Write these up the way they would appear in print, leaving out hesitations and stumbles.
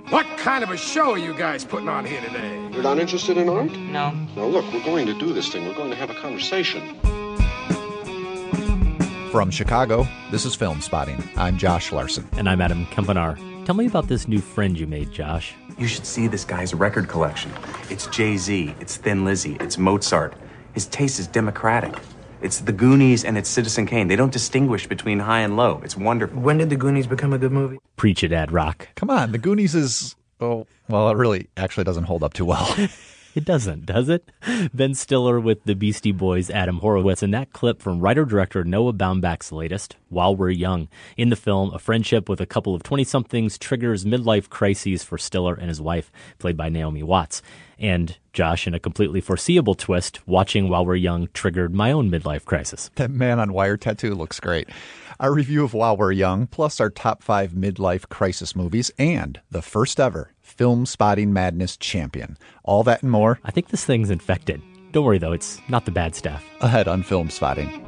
What kind of a show are you guys putting on here today? You're not interested in art? No. Now look, we're going to do this thing. We're going to have a conversation. From Chicago, this is Film Spotting. I'm Josh Larson. And I'm Adam Kempenar. Tell me about this new friend you made, Josh. You should see this guy's record collection. It's Jay-Z, it's Thin Lizzy, it's Mozart. His taste is democratic. It's The Goonies and it's Citizen Kane. They don't distinguish between high and low. It's wonderful. When did The Goonies become a good movie? Preach it, Ad Rock. Come on, The Goonies is, it really actually doesn't hold up too well. It doesn't, does it? Ben Stiller with the Beastie Boys' Adam Horowitz, and that clip from writer-director Noah Baumbach's latest, While We're Young. In the film, a friendship with a couple of 20-somethings triggers midlife crises for Stiller and his wife, played by Naomi Watts. And Josh, in a completely foreseeable twist, watching While We're Young triggered my own midlife crisis. That man on wire tattoo looks great. Our review of While We're Young, plus our top 5 midlife crisis movies, and the first ever Film Spotting Madness champion. All that and more. I think this thing's infected. Don't worry, though, it's not the bad stuff. Ahead on Film Spotting.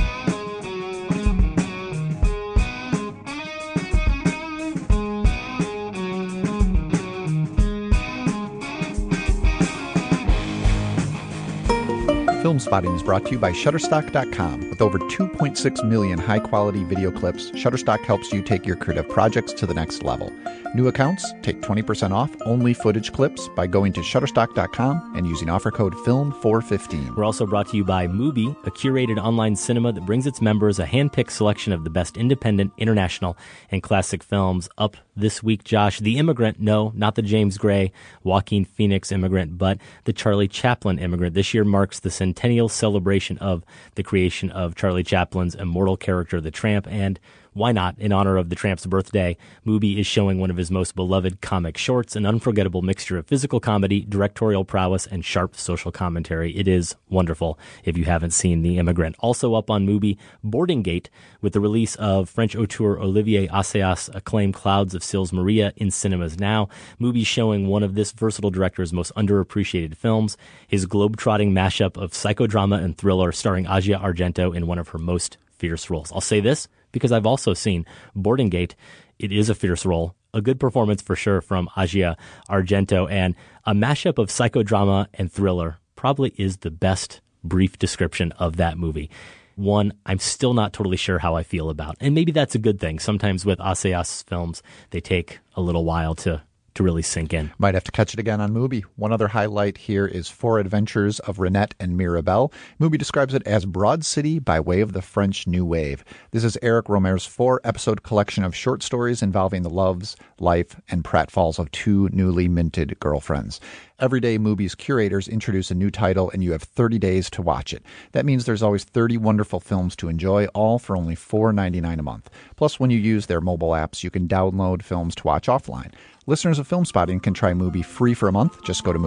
Film Spotting is brought to you by Shutterstock.com. With over 2.6 million high-quality video clips, Shutterstock helps you take your creative projects to the next level. New accounts take 20% off only footage clips by going to Shutterstock.com and using offer code FILM415. We're also brought to you by Mubi, a curated online cinema that brings its members a hand-picked selection of the best independent, international, and classic films. Up this week, Josh, The Immigrant. No, not the James Gray, Joaquin Phoenix Immigrant, but the Charlie Chaplin Immigrant. This year marks the centennial celebration of the creation of Charlie Chaplin's immortal character, the Tramp, and why not, in honor of the Tramp's birthday, Mubi is showing one of his most beloved comic shorts, an unforgettable mixture of physical comedy, directorial prowess, and sharp social commentary. It is wonderful if you haven't seen The Immigrant. Also up on Mubi, Boarding Gate, with the release of French auteur Olivier Assayas' acclaimed Clouds of Sils Maria in cinemas now. Mubi's showing one of this versatile director's most underappreciated films, his globe-trotting mashup of psychodrama and thriller starring Asia Argento in one of her most fierce roles. I'll say this, because I've also seen Boarding Gate. It is a fierce role, a good performance for sure from Asia Argento, and a mashup of psychodrama and thriller probably is the best brief description of that movie. One I'm still not totally sure how I feel about, and maybe that's a good thing. Sometimes with Assayas films, they take a little while to really sink in. Might have to catch it again on Mubi. One other highlight here is Four Adventures of Renette and Mirabelle. Mubi describes it as Broad City by way of the French New Wave. This is Eric Romer's 4-episode collection of short stories involving the loves, life, and pratfalls of two newly minted girlfriends. Every day, Mubi's curators introduce a new title, and you have 30 days to watch it. That means there's always 30 wonderful films to enjoy, all for only $4.99 a month. Plus, when you use their mobile apps, you can download films to watch offline. Listeners of Film Spotting can try Mubi free for a month. Just go to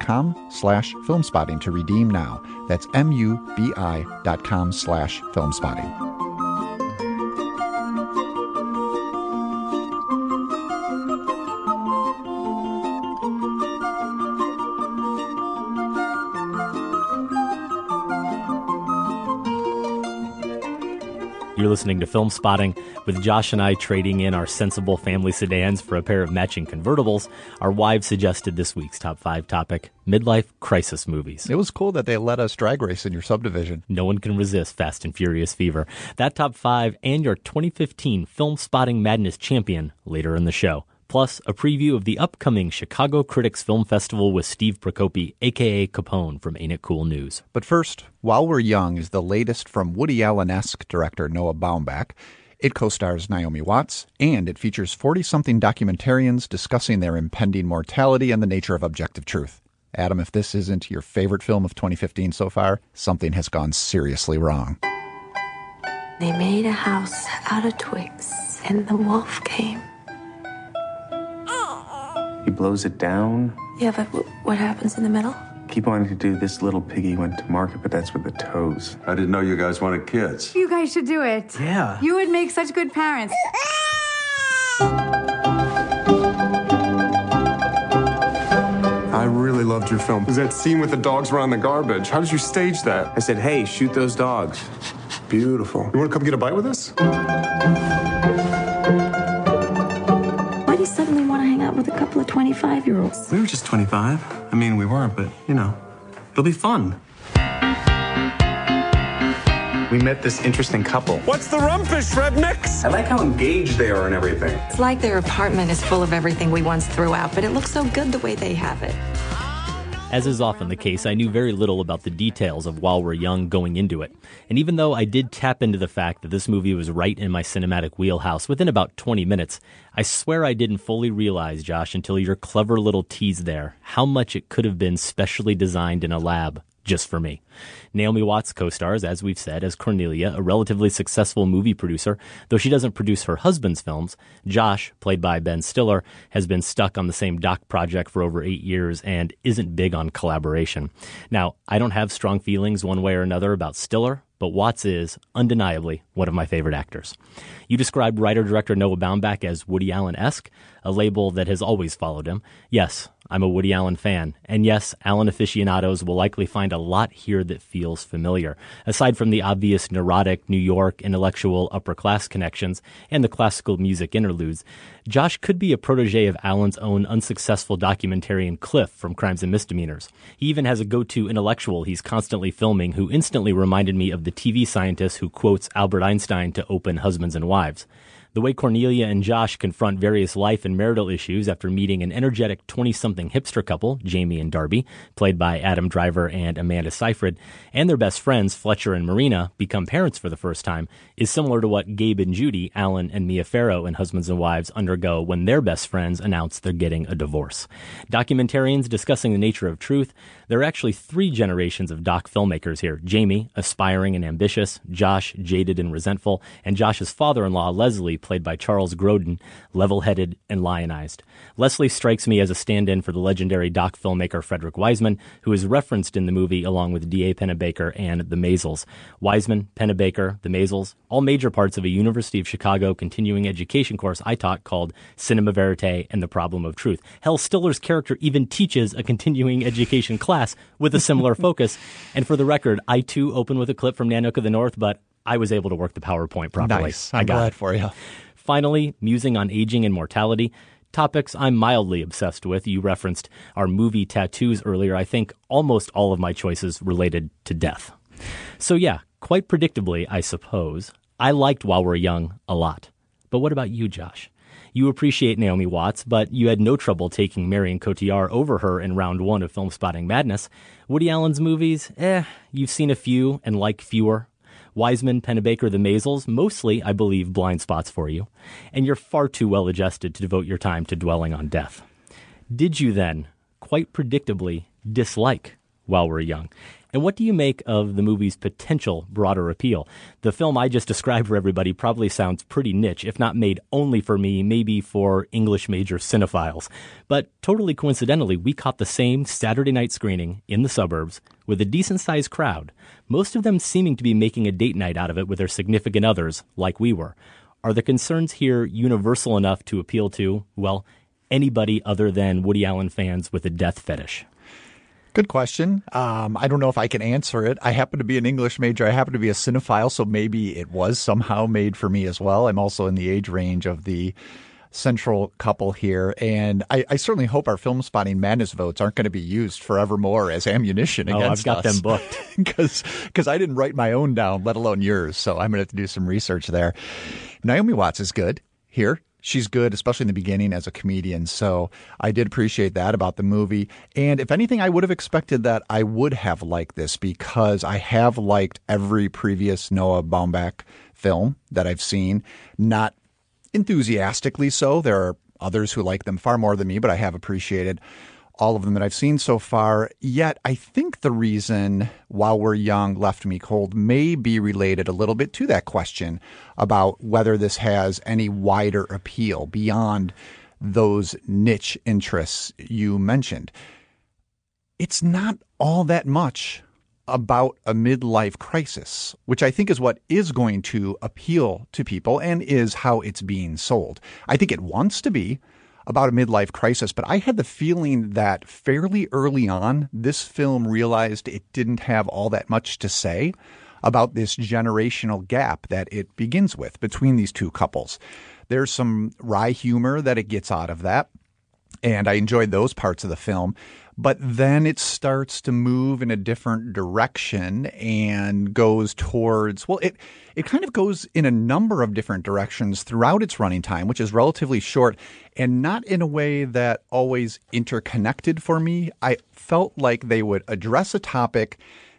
Mubi.com/filmspotting to redeem now. That's MUBI.com/filmspotting. You're listening to Film Spotting, with Josh and I trading in our sensible family sedans for a pair of matching convertibles. Our wives suggested this week's top 5 topic, midlife crisis movies. It was cool that they let us drag race in your subdivision. No one can resist Fast and Furious fever. That top 5 and your 2015 Film Spotting Madness champion later in the show. Plus, a preview of the upcoming Chicago Critics Film Festival with Steve Procopi, a.k.a. Capone from Ain't It Cool News. But first, While We're Young is the latest from Woody Allen-esque director Noah Baumbach. It co-stars Naomi Watts, and it features 40-something documentarians discussing their impending mortality and the nature of objective truth. Adam, if this isn't your favorite film of 2015 so far, something has gone seriously wrong. They made a house out of twigs, and the wolf came. He blows it down. Yeah, but what happens in the middle? Keep wanting to do This Little Piggy Went to Market, but that's with the toes. I didn't know you guys wanted kids. You guys should do it. Yeah. You would make such good parents. I really loved your film. There's that scene with the dogs around the garbage. How did you stage that? I said, hey, shoot those dogs. Beautiful. You want to come get a bite with us? Why do you suddenly want to hang out with a couple of alive. I mean, we weren't, but, it'll be fun. We met this interesting couple. What's the rumfish, rednecks? I like how engaged they are and everything. It's like their apartment is full of everything we once threw out, but it looks so good the way they have it. As is often the case, I knew very little about the details of While We're Young going into it. And even though I did tap into the fact that this movie was right in my cinematic wheelhouse within about 20 minutes, I swear I didn't fully realize, Josh, until your clever little tease there, how much it could have been specially designed in a lab just for me. Naomi Watts co-stars, as we've said, as Cornelia, a relatively successful movie producer. Though she doesn't produce her husband's films, Josh, played by Ben Stiller, has been stuck on the same doc project for over 8 years and isn't big on collaboration. Now, I don't have strong feelings one way or another about Stiller, but Watts is, undeniably, one of my favorite actors. You described writer-director Noah Baumbach as Woody Allen-esque, a label that has always followed him. Yes, I'm a Woody Allen fan. And yes, Allen aficionados will likely find a lot here that feels familiar. Aside from the obvious neurotic New York intellectual upper-class connections and the classical music interludes, Josh could be a protege of Allen's own unsuccessful documentarian Cliff from Crimes and Misdemeanors. He even has a go-to intellectual he's constantly filming who instantly reminded me of the TV scientist who quotes Albert Einstein to open Husbands and Wives. The way Cornelia and Josh confront various life and marital issues after meeting an energetic 20-something hipster couple, Jamie and Darby, played by Adam Driver and Amanda Seyfried, and their best friends, Fletcher and Marina, become parents for the first time, is similar to what Gabe and Judy, Alan and Mia Farrow in Husbands and Wives, undergo when their best friends announce they're getting a divorce. Documentarians discussing the nature of truth, there are actually 3 generations of doc filmmakers here. Jamie, aspiring and ambitious, Josh, jaded and resentful, and Josh's father-in-law, Leslie, played by Charles Grodin, level-headed and lionized. Leslie strikes me as a stand-in for the legendary doc filmmaker Frederick Wiseman, who is referenced in the movie along with D.A. Pennebaker and The Maisels. Wiseman, Pennebaker, The Maisels, all major parts of a University of Chicago continuing education course I taught called Cinema Verite and the Problem of Truth. Hell, Stiller's character even teaches a continuing education class with a similar focus. And for the record, I too open with a clip from Nanook of the North, but I was able to work the PowerPoint properly. Nice. I'm glad for you. Finally, musing on aging and mortality, topics I'm mildly obsessed with. You referenced our movie tattoos earlier. I think almost all of my choices related to death. So yeah, quite predictably, I suppose, I liked While We're Young a lot. But what about you, Josh? You appreciate Naomi Watts, but you had no trouble taking Marion Cotillard over her in round 1 of Film Spotting Madness. Woody Allen's movies, you've seen a few and like fewer. Wiseman, Pennebaker, The Maisels, mostly, I believe, blind spots for you. And you're far too well-adjusted to devote your time to dwelling on death. Did you then, quite predictably, dislike While We're Young? And what do you make of the movie's potential broader appeal? The film I just described for everybody probably sounds pretty niche, if not made only for me, maybe for English major cinephiles. But totally coincidentally, we caught the same Saturday night screening in the suburbs with a decent-sized crowd, most of them seeming to be making a date night out of it with their significant others, like we were. Are the concerns here universal enough to appeal to, well, anybody other than Woody Allen fans with a death fetish? Good question. I don't know if I can answer it. I happen to be an English major. I happen to be a cinephile, so maybe it was somehow made for me as well. I'm also in the age range of the central couple here, and I certainly hope our Film Spotting Madness votes aren't going to be used forevermore as ammunition against us. I've got them booked. Because I didn't write my own down, let alone yours, so I'm going to have to do some research there. Naomi Watts is good here. She's good, especially in the beginning as a comedian. So I did appreciate that about the movie. And if anything, I would have expected that I would have liked this because I have liked every previous Noah Baumbach film that I've seen. Not enthusiastically so. There are others who like them far more than me, but I have appreciated all of them that I've seen so far. Yet I think the reason While We're Young left me cold may be related a little bit to that question about whether this has any wider appeal beyond those niche interests you mentioned. It's not all that much about a midlife crisis, which I think is what is going to appeal to people and is how it's being sold. I think it wants to be about a midlife crisis, but I had the feeling that fairly early on, this film realized it didn't have all that much to say about this generational gap that it begins with between these two couples. There's some wry humor that it gets out of that, and I enjoyed those parts of the film. But then it starts to move in a different direction and goes towards, well, it kind of goes in a number of different directions throughout its running time, which is relatively short and not in a way that always interconnected for me. I felt like they would address a topic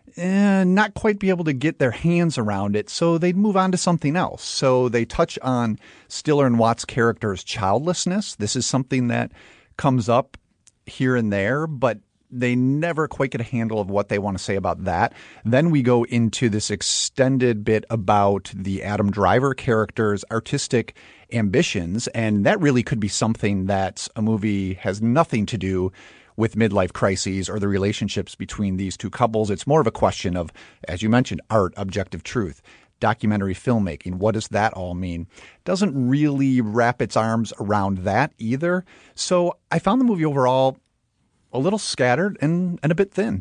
and not quite be able to get their hands around it, so they'd move on to something else. So they touch on Stiller and Watts' character's childlessness. This is something that comes up here and there, but they never quite get a handle of what they want to say about that. Then we go into this extended bit about the Adam Driver character's artistic ambitions, and that really could be something that a movie has nothing to do with midlife crises or the relationships between these two couples. It's more of a question of, as you mentioned, art, objective truth, documentary filmmaking. What does that all mean? Doesn't really wrap its arms around that either. So I found the movie overall a little scattered and a bit thin.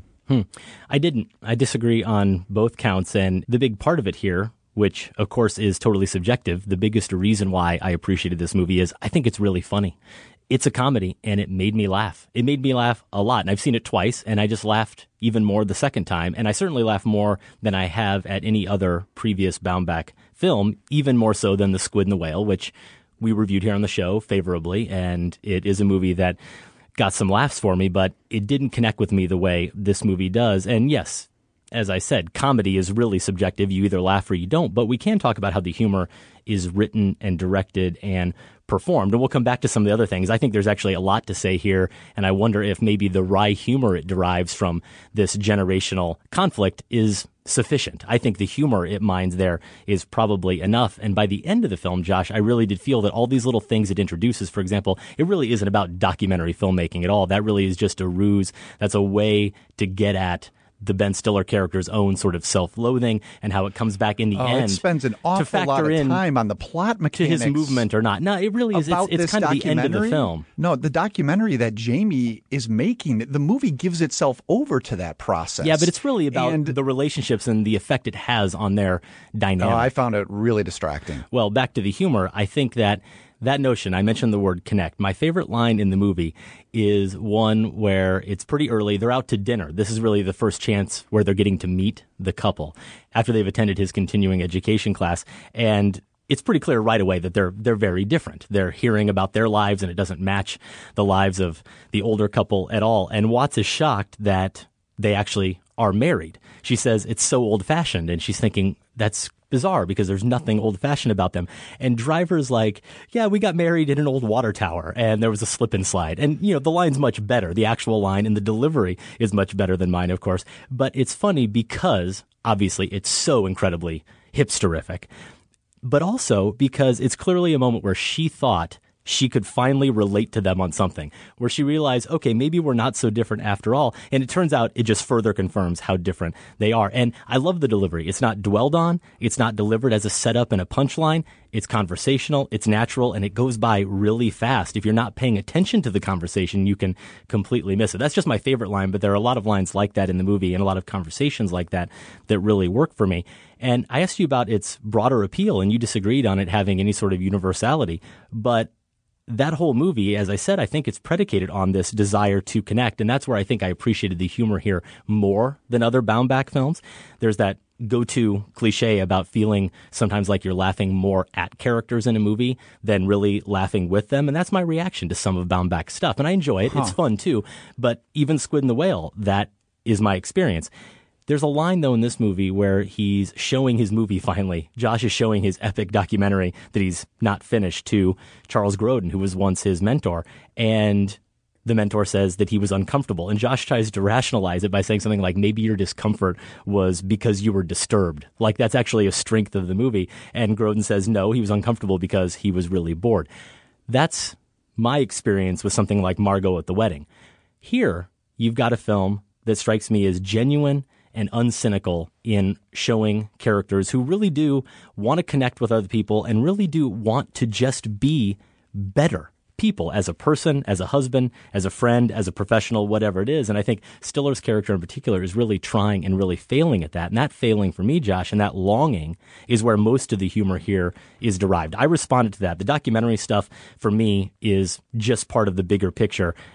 I didn't. I disagree on both counts. And the big part of it here, which of course is totally subjective, the biggest reason why I appreciated this movie is I think it's really funny. It's a comedy, and it made me laugh. It made me laugh a lot. And I've seen it twice, and I just laughed even more the second time. And I certainly laughed more than I have at any other previous Baumbach film, even more so than The Squid and the Whale, which we reviewed here on the show favorably. And it is a movie that got some laughs for me, but it didn't connect with me the way this movie does. And yes, as I said, comedy is really subjective. You either laugh or you don't. But we can talk about how the humor is written and directed and performed. And we'll come back to some of the other things. I think there's actually a lot to say here. And I wonder if maybe the wry humor it derives from this generational conflict is sufficient. I think the humor it mines there is probably enough. And by the end of the film, Josh, I really did feel that all these little things it introduces, for example, it really isn't about documentary filmmaking at all. That really is just a ruse. That's a way to get at the Ben Stiller character's own sort of self-loathing and how it comes back in the end. It spends an awful lot of time on the plot mechanics. To his movement or not. No, it really is. It's kind of the end of the film. No, the documentary that Jamie is making, the movie gives itself over to that process. Yeah, but it's really about the relationships and the effect it has on their dynamic. I found it really distracting. Well, back to the humor, I think that notion, I mentioned the word connect. My favorite line in the movie is one where it's pretty early. They're out to dinner. This is really the first chance where they're getting to meet the couple after they've attended his continuing education class. And it's pretty clear right away that they're very different. They're hearing about their lives and it doesn't match the lives of the older couple at all. And Watts is shocked that they actually are married. She says it's so old-fashioned, and she's thinking that's bizarre because there's nothing old-fashioned about them. And Driver's like, yeah, we got married in an old water tower and there was a slip and slide. And, you know, the line's much better. The actual line and the delivery is much better than mine, of course. But it's funny because, obviously, it's so incredibly hipsterific. But also because it's clearly a moment where she thought she could finally relate to them on something, where she realized, okay, maybe we're not so different after all. And it turns out it just further confirms how different they are. And I love the delivery. It's not dwelled on. It's not delivered as a setup and a punchline. It's conversational. It's natural. And it goes by really fast. If you're not paying attention to the conversation, you can completely miss it. That's just my favorite line. But there are a lot of lines like that in the movie and a lot of conversations like that that really work for me. And I asked you about its broader appeal, and you disagreed on it having any sort of universality. But that whole movie, as I said, I think it's predicated on this desire to connect. And that's where I think I appreciated the humor here more than other Baumbach films. There's that go-to cliche about feeling sometimes like you're laughing more at characters in a movie than really laughing with them. And that's my reaction to some of Baumbach's stuff. And I enjoy it. It's fun too. But even Squid and the Whale, that is my experience. There's a line, though, in this movie where he's showing his movie finally. Josh is showing his epic documentary that he's not finished to Charles Grodin, who was once his mentor. And the mentor says that he was uncomfortable. And Josh tries to rationalize it by saying something like, maybe your discomfort was because you were disturbed. Like, that's actually a strength of the movie. And Grodin says, no, he was uncomfortable because he was really bored. That's my experience with something like Margot at the Wedding. Here, you've got a film that strikes me as genuine and uncynical in showing characters who really do want to connect with other people and really do want to just be better people as a person, as a husband, as a friend, as a professional, whatever it is. And I think Stiller's character in particular is really trying and really failing at that. And that failing for me, Josh, and that longing is where most of the humor here is derived. I responded to that. The documentary stuff for me is just part of the bigger picture.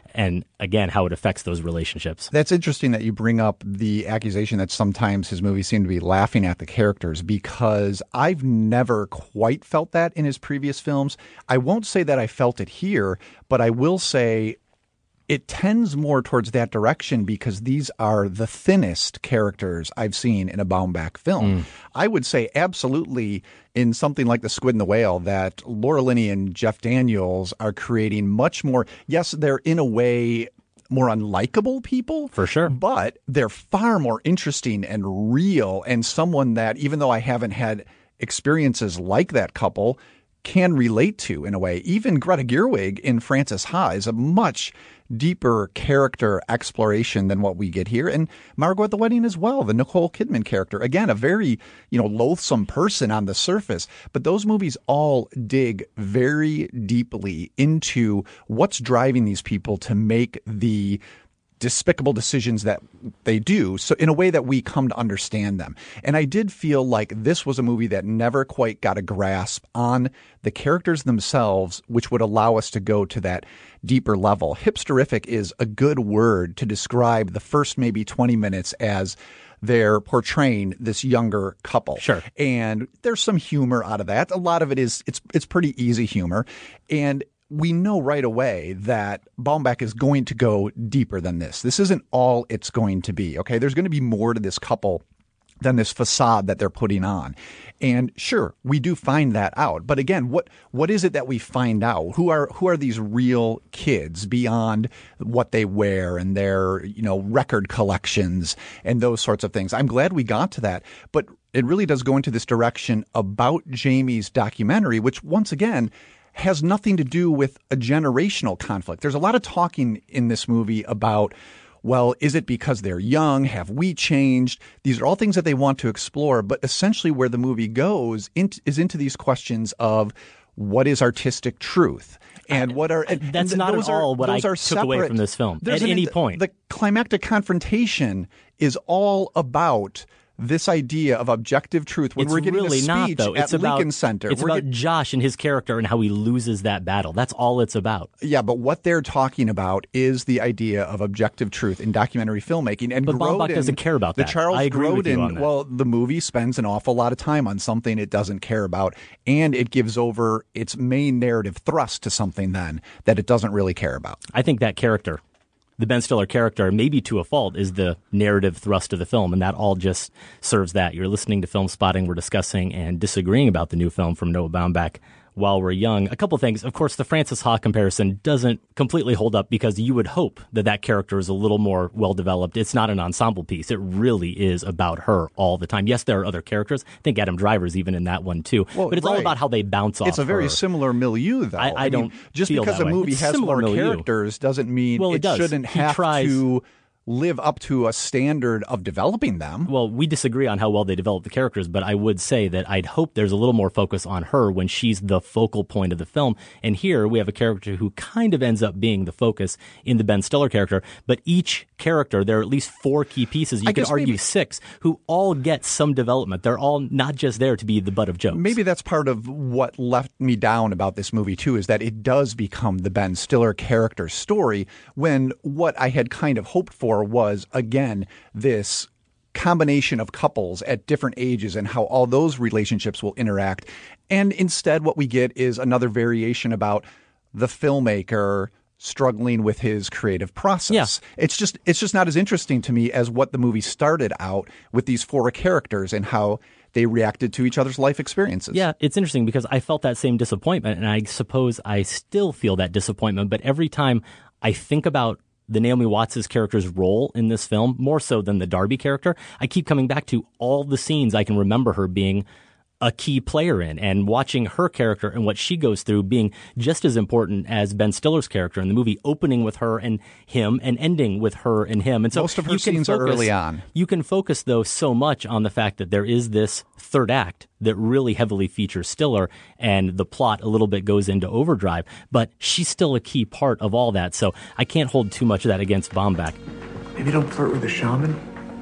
and again, how it affects those relationships. That's interesting that you bring up the accusation that sometimes his movies seem to be laughing at the characters, because I've never quite felt that in his previous films. I won't say that I felt it here, but I will say it tends more towards that direction because these are the thinnest characters I've seen in a Baumbach film. I would say absolutely in something like The Squid and the Whale that Laura Linney and Jeff Daniels are creating much more. Yes, they're in a way more unlikable people. For sure. But they're far more interesting and real, and someone that, even though I haven't had experiences like that couple, can relate to in a way. Even Greta Gerwig in Frances Ha is a much deeper character exploration than what we get here. And Margot at the Wedding as well, the Nicole Kidman character. Again, a very, loathsome person on the surface. But those movies all dig very deeply into what's driving these people to make the despicable decisions that they do, so in a way that we come to understand them. And I did feel like this was a movie that never quite got a grasp on the characters themselves, which would allow us to go to that deeper level. Hipsterific is a good word to describe the first maybe 20 minutes as they're portraying this younger couple. Sure. And there's some humor out of that. A lot of it is, it's pretty easy humor. And we know right away that Baumbach is going to go deeper than this. This isn't all it's going to be, okay? There's going to be more to this couple than this facade that they're putting on. And sure, we do find that out. But again, what is it that we find out? Who are these real kids beyond what they wear and their, record collections and those sorts of things? I'm glad we got to that. But it really does go into this direction about Jamie's documentary, which once again has nothing to do with a generational conflict. There's a lot of talking in this movie about, well, is it because they're young? Have we changed? These are all things that they want to explore. But essentially where the movie goes is into these questions of what is artistic truth? And what are... And that's not at all what I took away from this film at any point. The climactic confrontation is all about this idea of objective truth when we're getting really a speech not, though. at Lincoln Center. It's about Josh and his character and how he loses that battle. That's all it's about. Yeah, but what they're talking about is the idea of objective truth in documentary filmmaking. And but Baumbach doesn't care about that. Charles I agree Grodin, with you on that. Well, the movie spends an awful lot of time on something it doesn't care about, and it gives over its main narrative thrust to something then that it doesn't really care about. I think that character, the Ben Stiller character, maybe to a fault, is the narrative thrust of the film, and that all just serves that. You're listening to Film Spotting. We're discussing and disagreeing about the new film from Noah Baumbach, While We're Young. A couple things. Of course, the Frances Ha comparison doesn't completely hold up because you would hope that character is a little more well-developed. It's not an ensemble piece. It really is about her all the time. Yes, there are other characters. I think Adam Driver's even in that one, too. Well, but it's all about how they bounce off It's a very her. Similar milieu, though. I don't just feel because that a way. movie It's has similar more milieu. characters doesn't mean Well, it does. shouldn't He have tries to live up to a standard of developing them. Well, we disagree on how well they develop the characters, but I would say that I'd hope there's a little more focus on her when she's the focal point of the film. And here we have a character who kind of ends up being the focus in the Ben Stiller character. But each character, there are at least 4 key pieces, you could argue 6, who all get some development. They're all not just there to be the butt of jokes. Maybe that's part of what left me down about this movie, too, is that it does become the Ben Stiller character story when what I had kind of hoped for was, again, this combination of couples at different ages and how all those relationships will interact. And instead, what we get is another variation about the filmmaker struggling with his creative process. Yeah. It's just not as interesting to me as what the movie started out with these 4 characters and how they reacted to each other's life experiences. Yeah, it's interesting because I felt that same disappointment, and I suppose I still feel that disappointment. But every time I think about the Naomi Watts' character's role in this film, more so than the Darby character, I keep coming back to all the scenes I can remember her being a key player in, and watching her character and what she goes through being just as important as Ben Stiller's character in the movie, opening with her and him and ending with her and him. And so most of her scenes are early on. You can focus, though, so much on the fact that there is this third act that really heavily features Stiller, and the plot a little bit goes into overdrive, but she's still a key part of all that. So I can't hold too much of that against Baumbach. Maybe don't flirt with the shaman.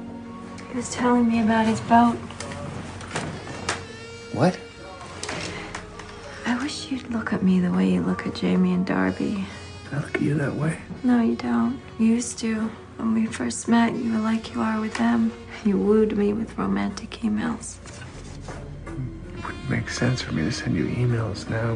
He was telling me about his boat. What? I wish you'd look at me the way you look at Jamie and Darby. I look at you that way. No, you don't. You used to. When we first met, you were like you are with them. You wooed me with romantic emails. It wouldn't make sense for me to send you emails now.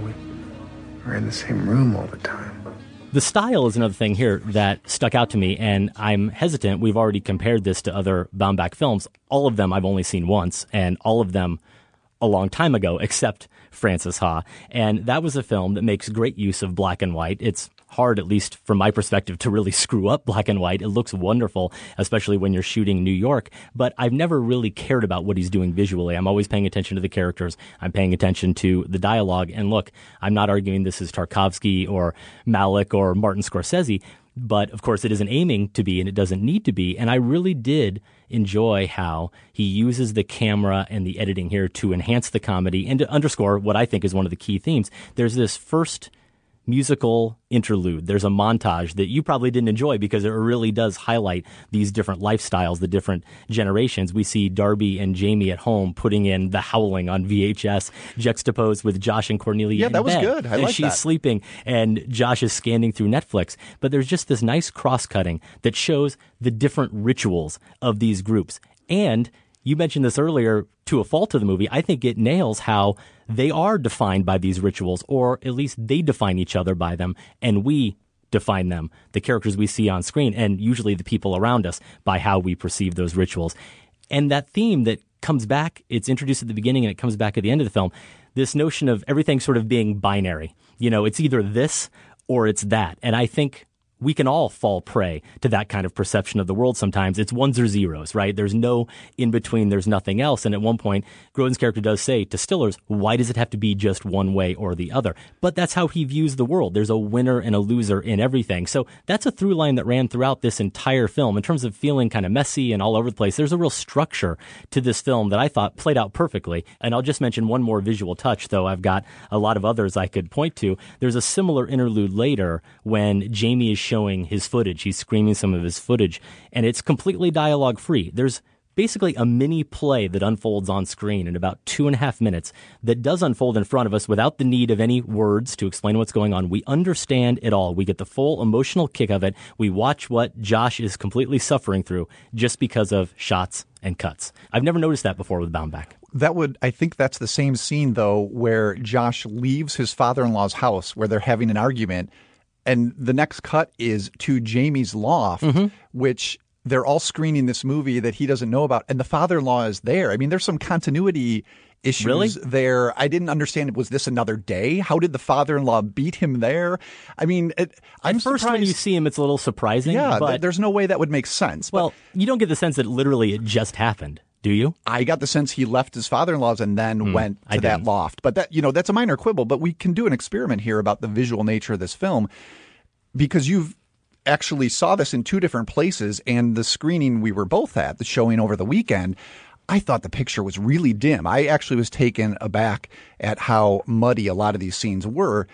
We're in the same room all the time. The style is another thing here that stuck out to me, and I'm hesitant. We've already compared this to other Baumbach films. All of them I've only seen once, and all of them a long time ago, except Frances Ha. And that was a film that makes great use of black and white. It's hard, at least from my perspective, to really screw up black and white. It looks wonderful, especially when you're shooting New York. But I've never really cared about what he's doing visually. I'm always paying attention to the characters. I'm paying attention to the dialogue. And look, I'm not arguing this is Tarkovsky or Malick or Martin Scorsese, but of course it isn't aiming to be, and it doesn't need to be. And I really did enjoy how he uses the camera and the editing here to enhance the comedy and to underscore what I think is one of the key themes. There's this first musical interlude. There's a montage that you probably didn't enjoy because it really does highlight these different lifestyles, the different generations. We see Darby and Jamie at home putting in The Howling on VHS, juxtaposed with Josh and Cornelia in bed. Yeah, that was good. I like that. She's sleeping and Josh is scanning through Netflix. But there's just this nice cross-cutting that shows the different rituals of these groups. And you mentioned this earlier, to a fault of the movie, I think it nails how they are defined by these rituals, or at least they define each other by them, and we define them, the characters we see on screen, and usually the people around us, by how we perceive those rituals. And that theme that comes back, it's introduced at the beginning and it comes back at the end of the film, this notion of everything sort of being binary. You know, it's either this or it's that. And I think we can all fall prey to that kind of perception of the world sometimes. It's ones or zeros, right? There's no in between, there's nothing else. And at one point, Grodin's character does say to Stillers, why does it have to be just one way or the other? But that's how he views the world. There's a winner and a loser in everything. So that's a through line that ran throughout this entire film. In terms of feeling kind of messy and all over the place, there's a real structure to this film that I thought played out perfectly. And I'll just mention one more visual touch, though I've got a lot of others I could point to. There's a similar interlude later when Jamie is showing his footage. He's screaming some of his footage, and it's completely dialogue free. There's basically a mini play that unfolds on screen in about 2.5 minutes that does unfold in front of us without the need of any words to explain what's going on. We understand it all. We get the full emotional kick of it. We watch what Josh is completely suffering through just because of shots and cuts. I've never noticed that before with Baumbach. I think that's the same scene, though, where Josh leaves his father-in-law's house where they're having an argument. And the next cut is to Jamie's loft, which they're all screening this movie that he doesn't know about. And the father-in-law is there. I mean, there's some continuity issues there. I didn't understand. Was this another day? How did the father-in-law beat him there? I mean, I'm surprised. When you see him, it's a little surprising. Yeah, but there's no way that would make sense. Well, you don't get the sense that literally it just happened. Do you? I got the sense he left his father-in-law's and then went to that loft. But that's a minor quibble. But we can do an experiment here about the visual nature of this film, because you've actually saw this in two different places, and the screening we were both at, the showing over the weekend, I thought the picture was really dim. I actually was taken aback at how muddy a lot of these scenes were.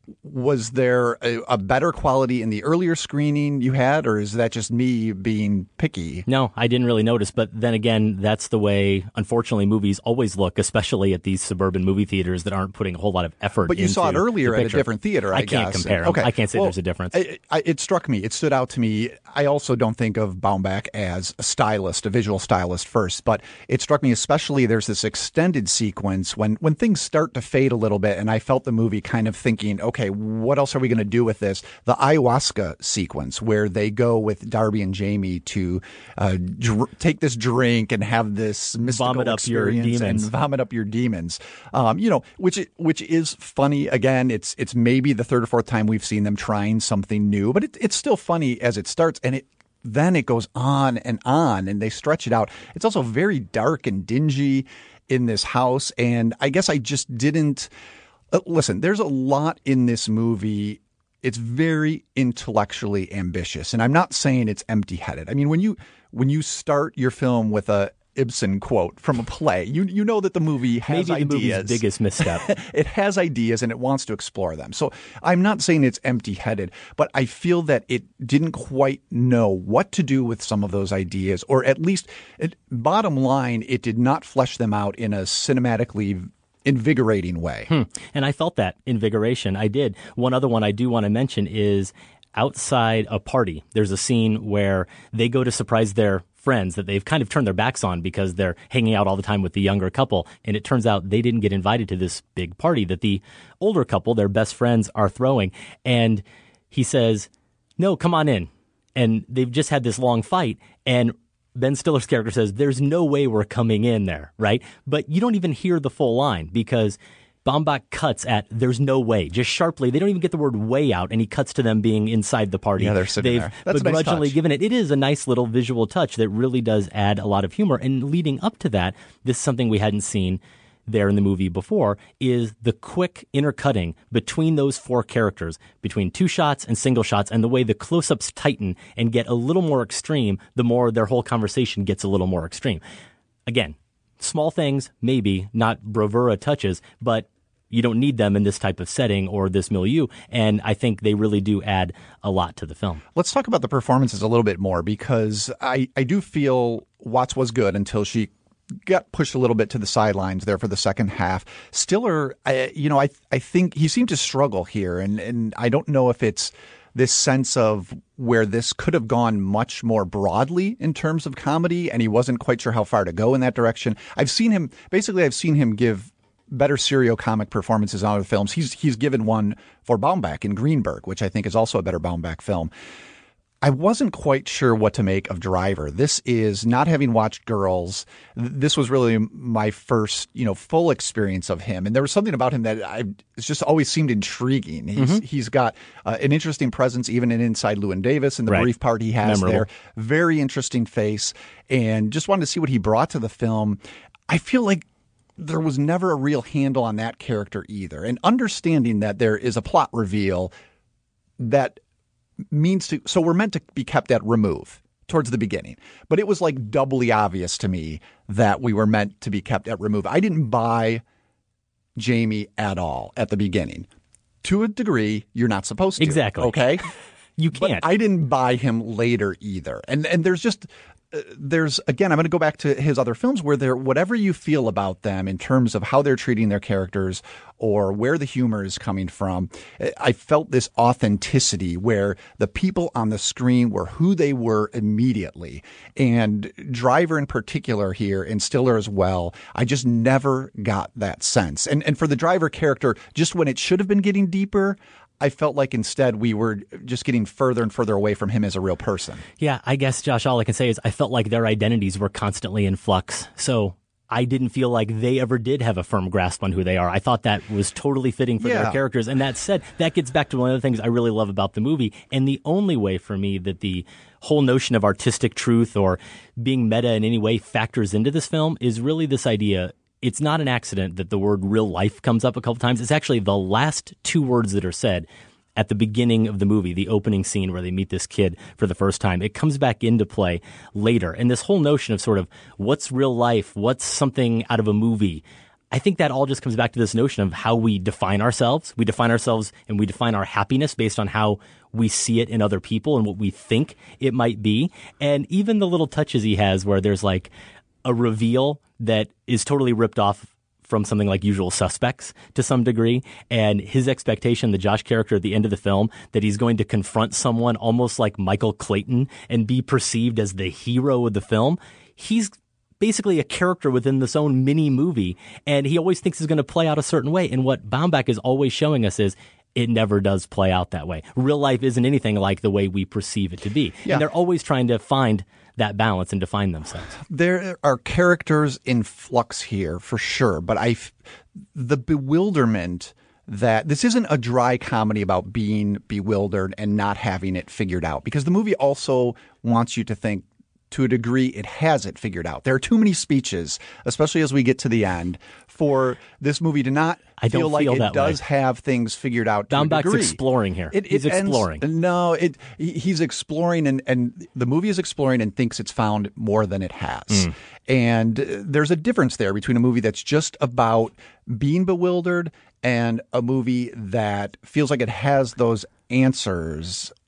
Was there a better quality in the earlier screening you had, or is that just me being picky? No, I didn't really notice. But then again, that's the way, unfortunately, movies always look, especially at these suburban movie theaters that aren't putting a whole lot of effort into. But you saw it earlier at a different theater, I guess. I can't compare them. Okay. I can't say there's a difference. It struck me. It stood out to me. I also don't think of Baumbach as a stylist, a visual stylist first, but it struck me especially there's this extended sequence when things start to fade a little bit, and I felt the movie kind of thinking, okay, what else are we going to do with this? The ayahuasca sequence where they go with Darby and Jamie to take this drink and have this mystical experience and vomit up your demons. Which is funny. Again, it's maybe the third or fourth time we've seen them trying something new, but it's still funny as it starts, and then it goes on, and they stretch it out. It's also very dark and dingy in this house, and I guess I just didn't. Listen, there's a lot in this movie. It's very intellectually ambitious, and I'm not saying it's empty-headed. I mean, when you start your film with a Ibsen quote from a play, you know that the movie has maybe ideas. The movie's biggest misstep. It has ideas and it wants to explore them. So I'm not saying it's empty-headed, but I feel that it didn't quite know what to do with some of those ideas, or at least, bottom line, it did not flesh them out in a cinematically invigorating way. And I felt that invigoration. I did. One other one I do want to mention is outside a party. There's a scene where they go to surprise their friends that they've kind of turned their backs on because they're hanging out all the time with the younger couple. And it turns out they didn't get invited to this big party that the older couple, their best friends, are throwing. And he says, "No, come on in." And they've just had this long fight. And Ben Stiller's character says, "There's no way we're coming in there," right? But you don't even hear the full line because Baumbach cuts at "there's no way," just sharply. They don't even get the word "way" out, and he cuts to them being inside the party. Yeah, they're sitting They've there. That's a nice begrudgingly touch. given it. It is a nice little visual touch that really does add a lot of humor. And leading up to that, this is something we hadn't seen there in the movie before, is the quick intercutting between those four characters, between two shots and single shots, and the way the close-ups tighten and get a little more extreme, the more their whole conversation gets a little more extreme. Again, small things, maybe, not bravura touches, but you don't need them in this type of setting or this milieu, and I think they really do add a lot to the film. Let's talk about the performances a little bit more, because I do feel Watts was good until she got pushed a little bit to the sidelines there for the second half. Stiller, I think he seemed to struggle here, and I don't know if it's this sense of where this could have gone much more broadly in terms of comedy, and he wasn't quite sure how far to go in that direction. I've seen him give better serial comic performances in other films. He's given one for Baumbach in Greenberg, which I think is also a better Baumbach film. I wasn't quite sure what to make of Driver. This is, not having watched Girls, this was really my first, full experience of him. And there was something about him that it's just always seemed intriguing. He's got an interesting presence, even in Inside Llewyn Davis, and the brief part he has there. Very interesting face. And just wanted to see what he brought to the film. I feel like there was never a real handle on that character either. And understanding that there is a plot reveal that so we're meant to be kept at remove towards the beginning. But it was like doubly obvious to me that we were meant to be kept at remove. I didn't buy Jamie at all at the beginning. To a degree, you're not supposed to. Exactly. Okay? You can't. But I didn't buy him later either. And there's just... again, I'm going to go back to his other films where whatever you feel about them in terms of how they're treating their characters or where the humor is coming from, I felt this authenticity where the people on the screen were who they were immediately. And Driver in particular here, and Stiller as well, I just never got that sense. And for the Driver character, just when it should have been getting deeper, I felt like instead we were just getting further and further away from him as a real person. Yeah, I guess, Josh, all I can say is I felt like their identities were constantly in flux. So I didn't feel like they ever did have a firm grasp on who they are. I thought that was totally fitting for their characters. And that said, that gets back to one of the things I really love about the movie. And the only way for me that the whole notion of artistic truth or being meta in any way factors into this film is really this idea. It's not an accident that the word real life comes up a couple times. It's actually the last two words that are said at the beginning of the movie, the opening scene where they meet this kid for the first time. It comes back into play later. And this whole notion of sort of what's real life, what's something out of a movie, I think that all just comes back to this notion of how we define ourselves. We define ourselves and we define our happiness based on how we see it in other people and what we think it might be. And even the little touches he has where there's like a reveal that is totally ripped off from something like Usual Suspects to some degree, and his expectation, the Josh character at the end of the film, that he's going to confront someone almost like Michael Clayton and be perceived as the hero of the film. He's basically a character within this own mini movie, and he always thinks it's going to play out a certain way. And what Baumbach is always showing us is it never does play out that way. Real life isn't anything like the way we perceive it to be. Yeah. And they're always trying to find that balance and define themselves. There are characters in flux here for sure, but the bewilderment that this isn't a dry comedy about being bewildered and not having it figured out, because the movie also wants you to think to a degree it has it figured out. There are too many speeches, especially as we get to the end, for this movie to not feel like it does have things figured out to a degree. Baumbach's exploring here. He's exploring. He's exploring, and the movie is exploring and thinks it's found more than it has. And there's a difference there between a movie that's just about being bewildered and a movie that feels like it has those answers,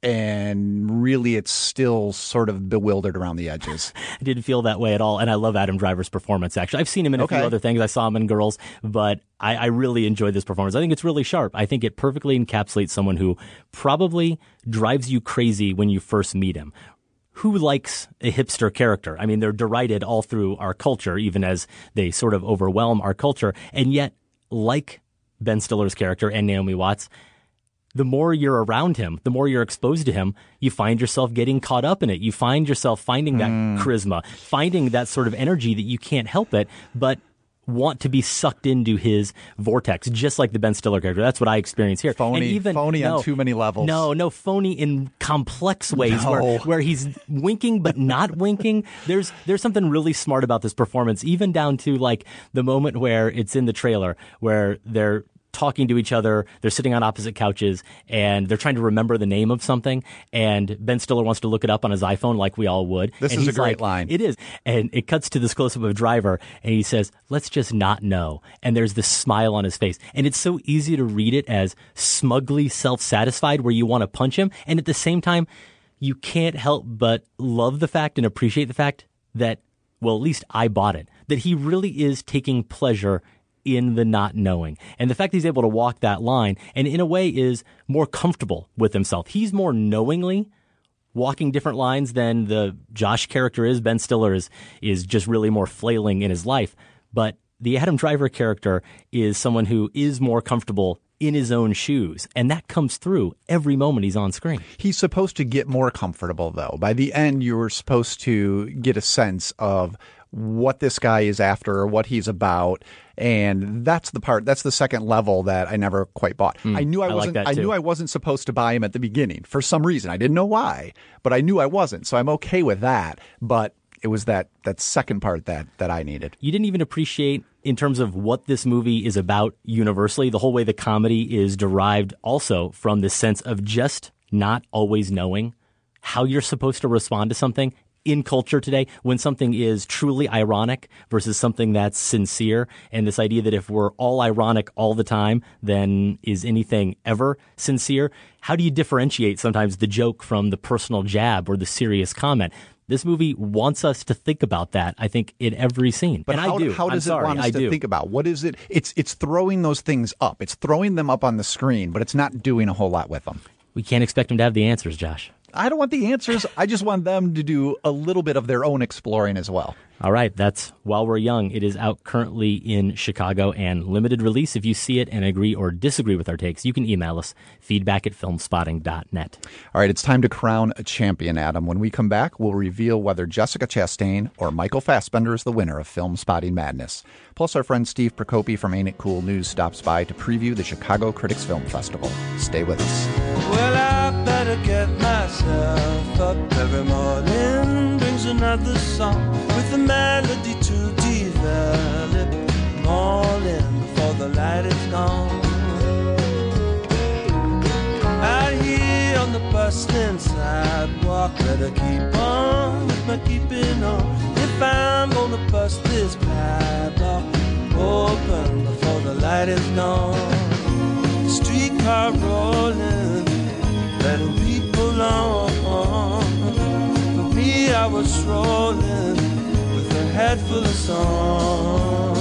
and really it's still sort of bewildered around the edges. I didn't feel that way at all, and I love Adam Driver's performance, actually. I've seen him in a few other things. I saw him in Girls, but I really enjoyed this performance. I think it's really sharp. I think it perfectly encapsulates someone who probably drives you crazy when you first meet him. Who likes a hipster character? I mean, they're derided all through our culture, even as they sort of overwhelm our culture. And yet, like Ben Stiller's character and Naomi Watts, the more you're around him, the more you're exposed to him, you find yourself getting caught up in it. You find yourself finding that charisma, finding that sort of energy that you can't help it, but want to be sucked into his vortex, just like the Ben Stiller character. That's what I experience here. Phony on too many levels. No, phony in complex ways where he's winking but not winking. There's something really smart about this performance, even down to like the moment where it's in the trailer where they're talking to each other, they're sitting on opposite couches, and they're trying to remember the name of something, and Ben Stiller wants to look it up on his iPhone like we all would. This is a great line. It is. And it cuts to this close-up of Driver, and he says, let's just not know. And there's this smile on his face. And it's so easy to read it as smugly self-satisfied, where you want to punch him, and at the same time, you can't help but love the fact and appreciate the fact that, well, at least I bought it, that he really is taking pleasure in the not knowing. And the fact that he's able to walk that line and in a way is more comfortable with himself. He's more knowingly walking different lines than the Josh character is. Ben Stiller is just really more flailing in his life. But the Adam Driver character is someone who is more comfortable in his own shoes. And that comes through every moment he's on screen. He's supposed to get more comfortable, though. By the end, you were supposed to get a sense of what this guy is after or what he's about. And that's the second level that I never quite bought. I knew I wasn't supposed to buy him at the beginning for some reason. I didn't know why, but I knew I wasn't. So I'm okay with that. But it was that second part that I needed. You didn't even appreciate, in terms of what this movie is about universally, the whole way the comedy is derived also from this sense of just not always knowing how you're supposed to respond to something in culture today, when something is truly ironic versus something that's sincere. And this idea that if we're all ironic all the time, then is anything ever sincere? How do you differentiate sometimes the joke from the personal jab or the serious comment? This movie wants us to think about that, I think, in every scene. But how does it want us to think about? What is it? It's throwing those things up. It's throwing them up on the screen, but it's not doing a whole lot with them. We can't expect them to have the answers, Josh. I don't want the answers. I just want them to do a little bit of their own exploring as well. All right. That's While We're Young. It is out currently in Chicago and limited release. If you see it and agree or disagree with our takes, you can email us, feedback@filmspotting.net. All right. It's time to crown a champion, Adam. When we come back, we'll reveal whether Jessica Chastain or Michael Fassbender is the winner of Film Spotting Madness. Plus, our friend Steve Prokopi from Ain't It Cool News stops by to preview the Chicago Critics Film Festival. Stay with us. Well, I better get myself up every morning, brings another song with a melody to develop, morning before the light is gone. Out here on the bustling sidewalk, better keep on with my keeping on. If I'm gonna bust this padlock open before the light is gone. Streetcar rolling, letting people on. For me, I was strolling with a head full of song.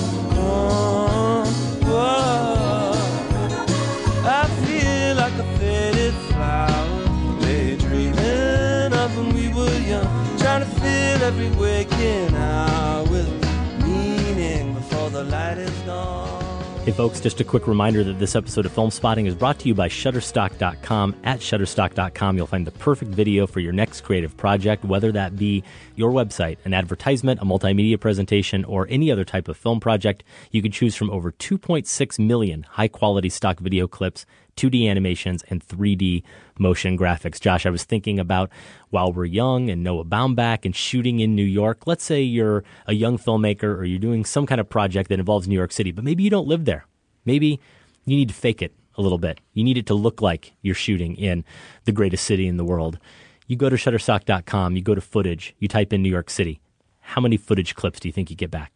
Whoa. I feel like a faded flower, daydreaming of when we were young, trying to fill every waking hour with meaning before the light is gone. Hey folks, just a quick reminder that this episode of Film Spotting is brought to you by Shutterstock.com. At Shutterstock.com, you'll find the perfect video for your next creative project, whether that be your website, an advertisement, a multimedia presentation, or any other type of film project. You can choose from over 2.6 million high-quality stock video clips, 2D animations, and 3D motion graphics. Josh, I was thinking about While We're Young and Noah Baumbach and shooting in New York. Let's say you're a young filmmaker or you're doing some kind of project that involves New York City, but maybe you don't live there. Maybe you need to fake it a little bit. You need it to look like you're shooting in the greatest city in the world. You go to Shutterstock.com, you go to footage, you type in New York City. How many footage clips do you think you get back?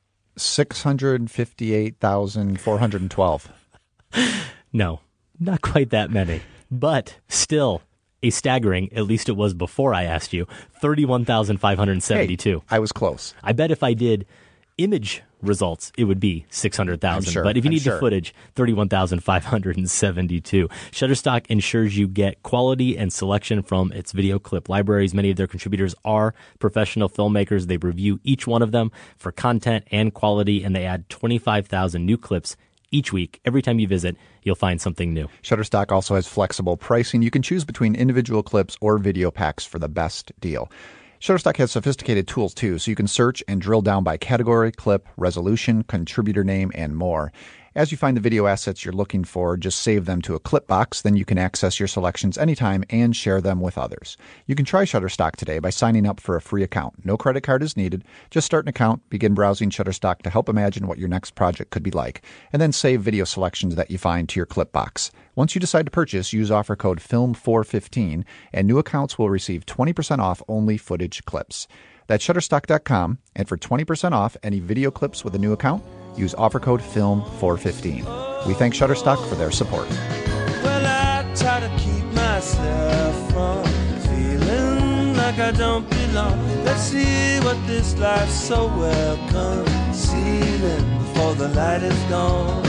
658,412. No, not quite that many. But still, a staggering, at least it was before I asked you, 31,572. Hey, I was close. I bet if I did image results, it would be 600,000. Sure, but if you need I'm the sure. footage, 31,572. Shutterstock ensures you get quality and selection from its video clip libraries. Many of their contributors are professional filmmakers. They review each one of them for content and quality, and they add 25,000 new clips each week. Every time you visit, you'll find something new. Shutterstock also has flexible pricing. You can choose between individual clips or video packs for the best deal. Shutterstock has sophisticated tools, too, so you can search and drill down by category, clip, resolution, contributor name, and more. As you find the video assets you're looking for, just save them to a clip box. Then you can access your selections anytime and share them with others. You can try Shutterstock today by signing up for a free account. No credit card is needed. Just start an account, begin browsing Shutterstock to help imagine what your next project could be like, and then save video selections that you find to your clip box. Once you decide to purchase, use offer code FILM415, and new accounts will receive 20% off only footage clips. That's Shutterstock.com, and for 20% off any video clips with a new account, use offer code FILM415. We thank Shutterstock for their support. Well, I try to keep myself from feeling like I don't belong. Let's see what this life's so well concealing before the light is gone.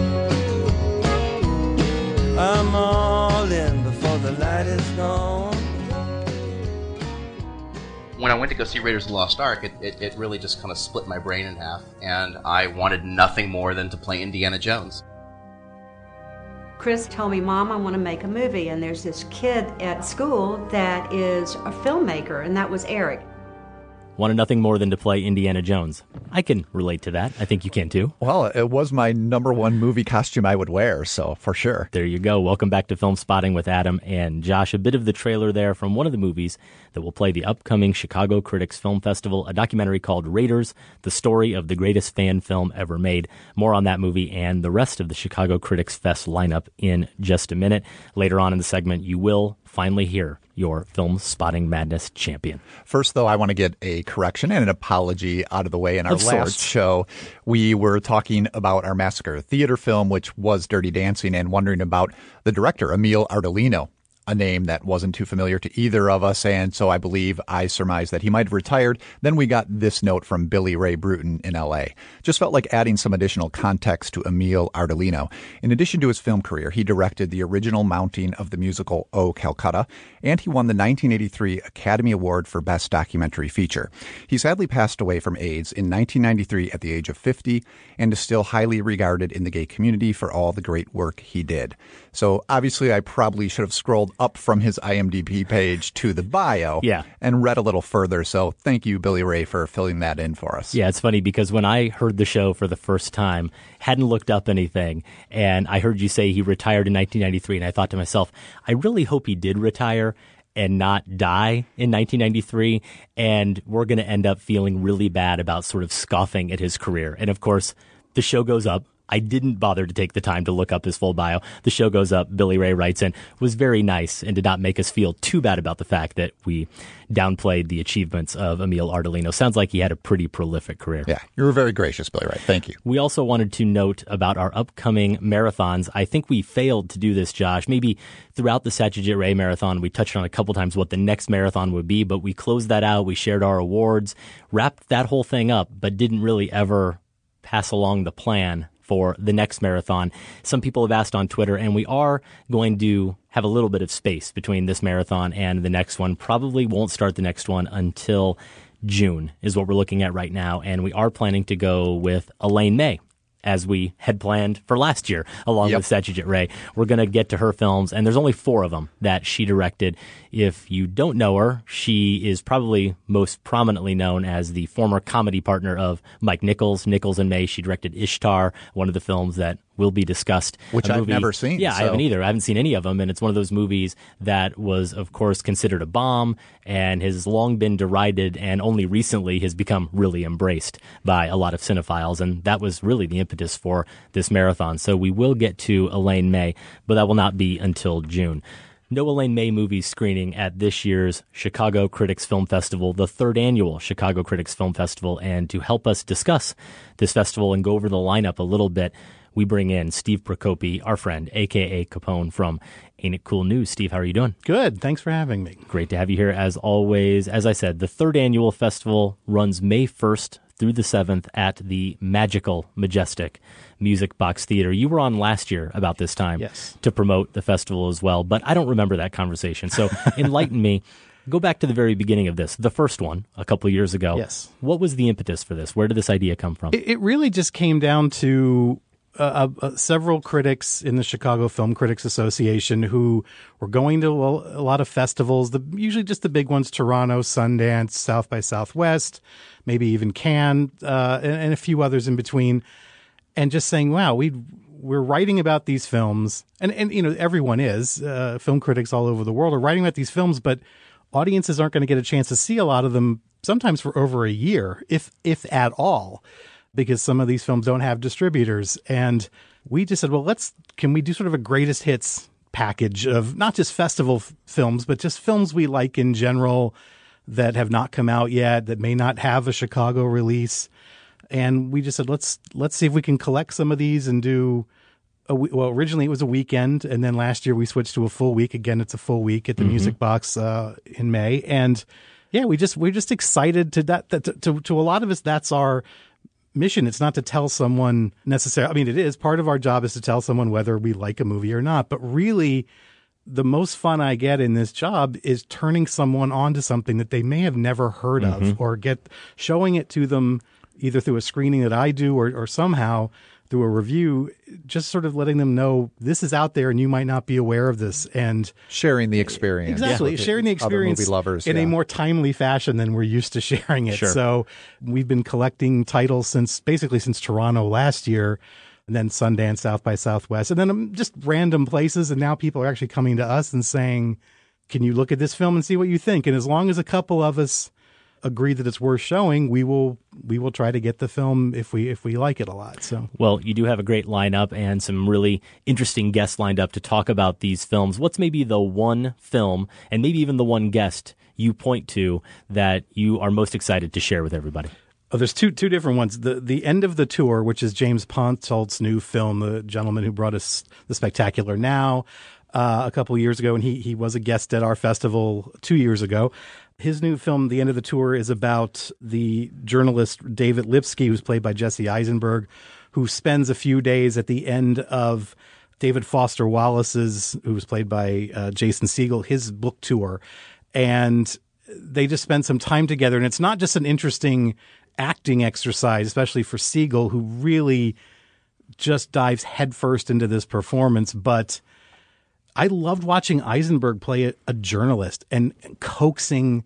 I'm all in before the light is gone. When I went to go see Raiders of the Lost Ark, it really just kind of split my brain in half, and I wanted nothing more than to play Indiana Jones. Chris told me, Mom, I want to make a movie, and there's this kid at school that is a filmmaker, and that was Eric. Wanted nothing more than to play Indiana Jones. I can relate to that. I think you can too. Well, it was my number one movie costume I would wear, so for sure. There you go. Welcome back to Film Spotting with Adam and Josh. A bit of the trailer there from one of the movies that will play the upcoming Chicago Critics Film Festival, a documentary called Raiders, the story of the greatest fan film ever made. More on that movie and the rest of the Chicago Critics Fest lineup in just a minute. Later on in the segment, you will finally hear your Film Spotting Madness champion. First, though, I want to get a correction and an apology out of the way. In our Of last sorts. show, we were talking about our Massacre Theater film, which was Dirty Dancing, and wondering about the director, Emile Ardolino, a name that wasn't too familiar to either of us, and so I believe I surmised that he might have retired. Then we got this note from Billy Ray Bruton in L.A. Just felt like adding some additional context to Emile Ardolino. In addition to his film career, he directed the original mounting of the musical O Calcutta, and he won the 1983 Academy Award for Best Documentary Feature. He sadly passed away from AIDS in 1993 at the age of 50, and is still highly regarded in the gay community for all the great work he did. So obviously I probably should have scrolled up from his IMDb page to the bio and read a little further. So thank you, Billy Ray, for filling that in for us. Yeah, it's funny because when I heard the show for the first time, hadn't looked up anything, and I heard you say he retired in 1993, and I thought to myself, I really hope he did retire and not die in 1993, and we're going to end up feeling really bad about sort of scoffing at his career. And of course, the show goes up. I didn't bother to take the time to look up his full bio. The show goes up. Billy Ray writes in, was very nice and did not make us feel too bad about the fact that we downplayed the achievements of Emile Ardolino. Sounds like he had a pretty prolific career. Yeah, you were very gracious, Billy Ray. Thank you. We also wanted to note about our upcoming marathons. I think we failed to do this, Josh. Maybe throughout the Satyajit Ray marathon, we touched on a couple times what the next marathon would be, but we closed that out. We shared our awards, wrapped that whole thing up, but didn't really ever pass along the plan for the next marathon. Some people have asked on Twitter, and we are going to have a little bit of space between this marathon and the next one. Probably won't start the next one until June is what we're looking at right now. And we are planning to go with Elaine May, as we had planned for last year, along with Satyajit Ray. We're going to get to her films, and there's only 4 of them that she directed. If you don't know her, she is probably most prominently known as the former comedy partner of Mike Nichols, Nichols and May. She directed Ishtar, one of the films that will be discussed. Which I've never seen. Yeah, I haven't either. I haven't seen any of them, and it's one of those movies that was, of course, considered a bomb and has long been derided, and only recently has become really embraced by a lot of cinephiles, and that was really the impetus for this marathon. So we will get to Elaine May, but that will not be until June. No Elaine May movies screening at this year's Chicago Critics Film Festival, the 3rd annual Chicago Critics Film Festival. And to help us discuss this festival and go over the lineup a little bit, we bring in Steve Procopi, our friend, a.k.a. Capone from Ain't It Cool News. Steve, how are you doing? Good. Thanks for having me. Great to have you here as always. As I said, the third annual festival runs May 1st through the 7th at the magical, majestic Music Box Theater. You were on last year about this time to promote the festival as well, but I don't remember that conversation. So enlighten me. Go back to the very beginning of this, the first one a couple of years ago. Yes. What was the impetus for this? Where did this idea come from? It really just came down to several critics in the Chicago Film Critics Association who were going to a lot of festivals, usually just the big ones, Toronto, Sundance, South by Southwest, maybe even Cannes, and a few others in between, and just saying, wow, we're writing about these films, and you know, everyone is, film critics all over the world are writing about these films, but audiences aren't going to get a chance to see a lot of them sometimes for over a year, if at all, because some of these films don't have distributors. And we just said, well, can we do sort of a greatest hits package of not just festival films, but just films we like in general that have not come out yet, that may not have a Chicago release. And we just said, let's see if we can collect some of these and do well, originally it was a weekend, and then last year we switched to a full week. Again, it's a full week at the Music Box in May. And yeah, we're just excited to a lot of us, that's our mission. It's not to tell someone necessarily. I mean, it is part of our job is to tell someone whether we like a movie or not. But really, the most fun I get in this job is turning someone onto something that they may have never heard of, or showing it to them either through a screening that I do or somehow through a review, just sort of letting them know this is out there and you might not be aware of this, and sharing the experience. Exactly. Sharing the experience other movie lovers, in a more timely fashion than we're used to sharing it. Sure. So we've been collecting titles since Toronto last year, and then Sundance, South by Southwest, and then just random places. And now people are actually coming to us and saying, can you look at this film and see what you think? And as long as a couple of us agree that it's worth showing, we will try to get the film if we like it a lot. So, well, you do have a great lineup and some really interesting guests lined up to talk about these films. What's maybe the one film and maybe even the one guest you point to that you are most excited to share with everybody? Oh, there's two different ones. The end of the tour, which is James Ponsolt's new film, the gentleman who brought us The Spectacular Now a couple of years ago, and he was a guest at our festival 2 years ago. His new film, The End of the Tour, is about the journalist David Lipsky, who's played by Jesse Eisenberg, who spends a few days at the end of David Foster Wallace's, who was played by Jason Segel, his book tour. And they just spend some time together. And it's not just an interesting acting exercise, especially for Segel, who really just dives headfirst into this performance, but I loved watching Eisenberg play a journalist and coaxing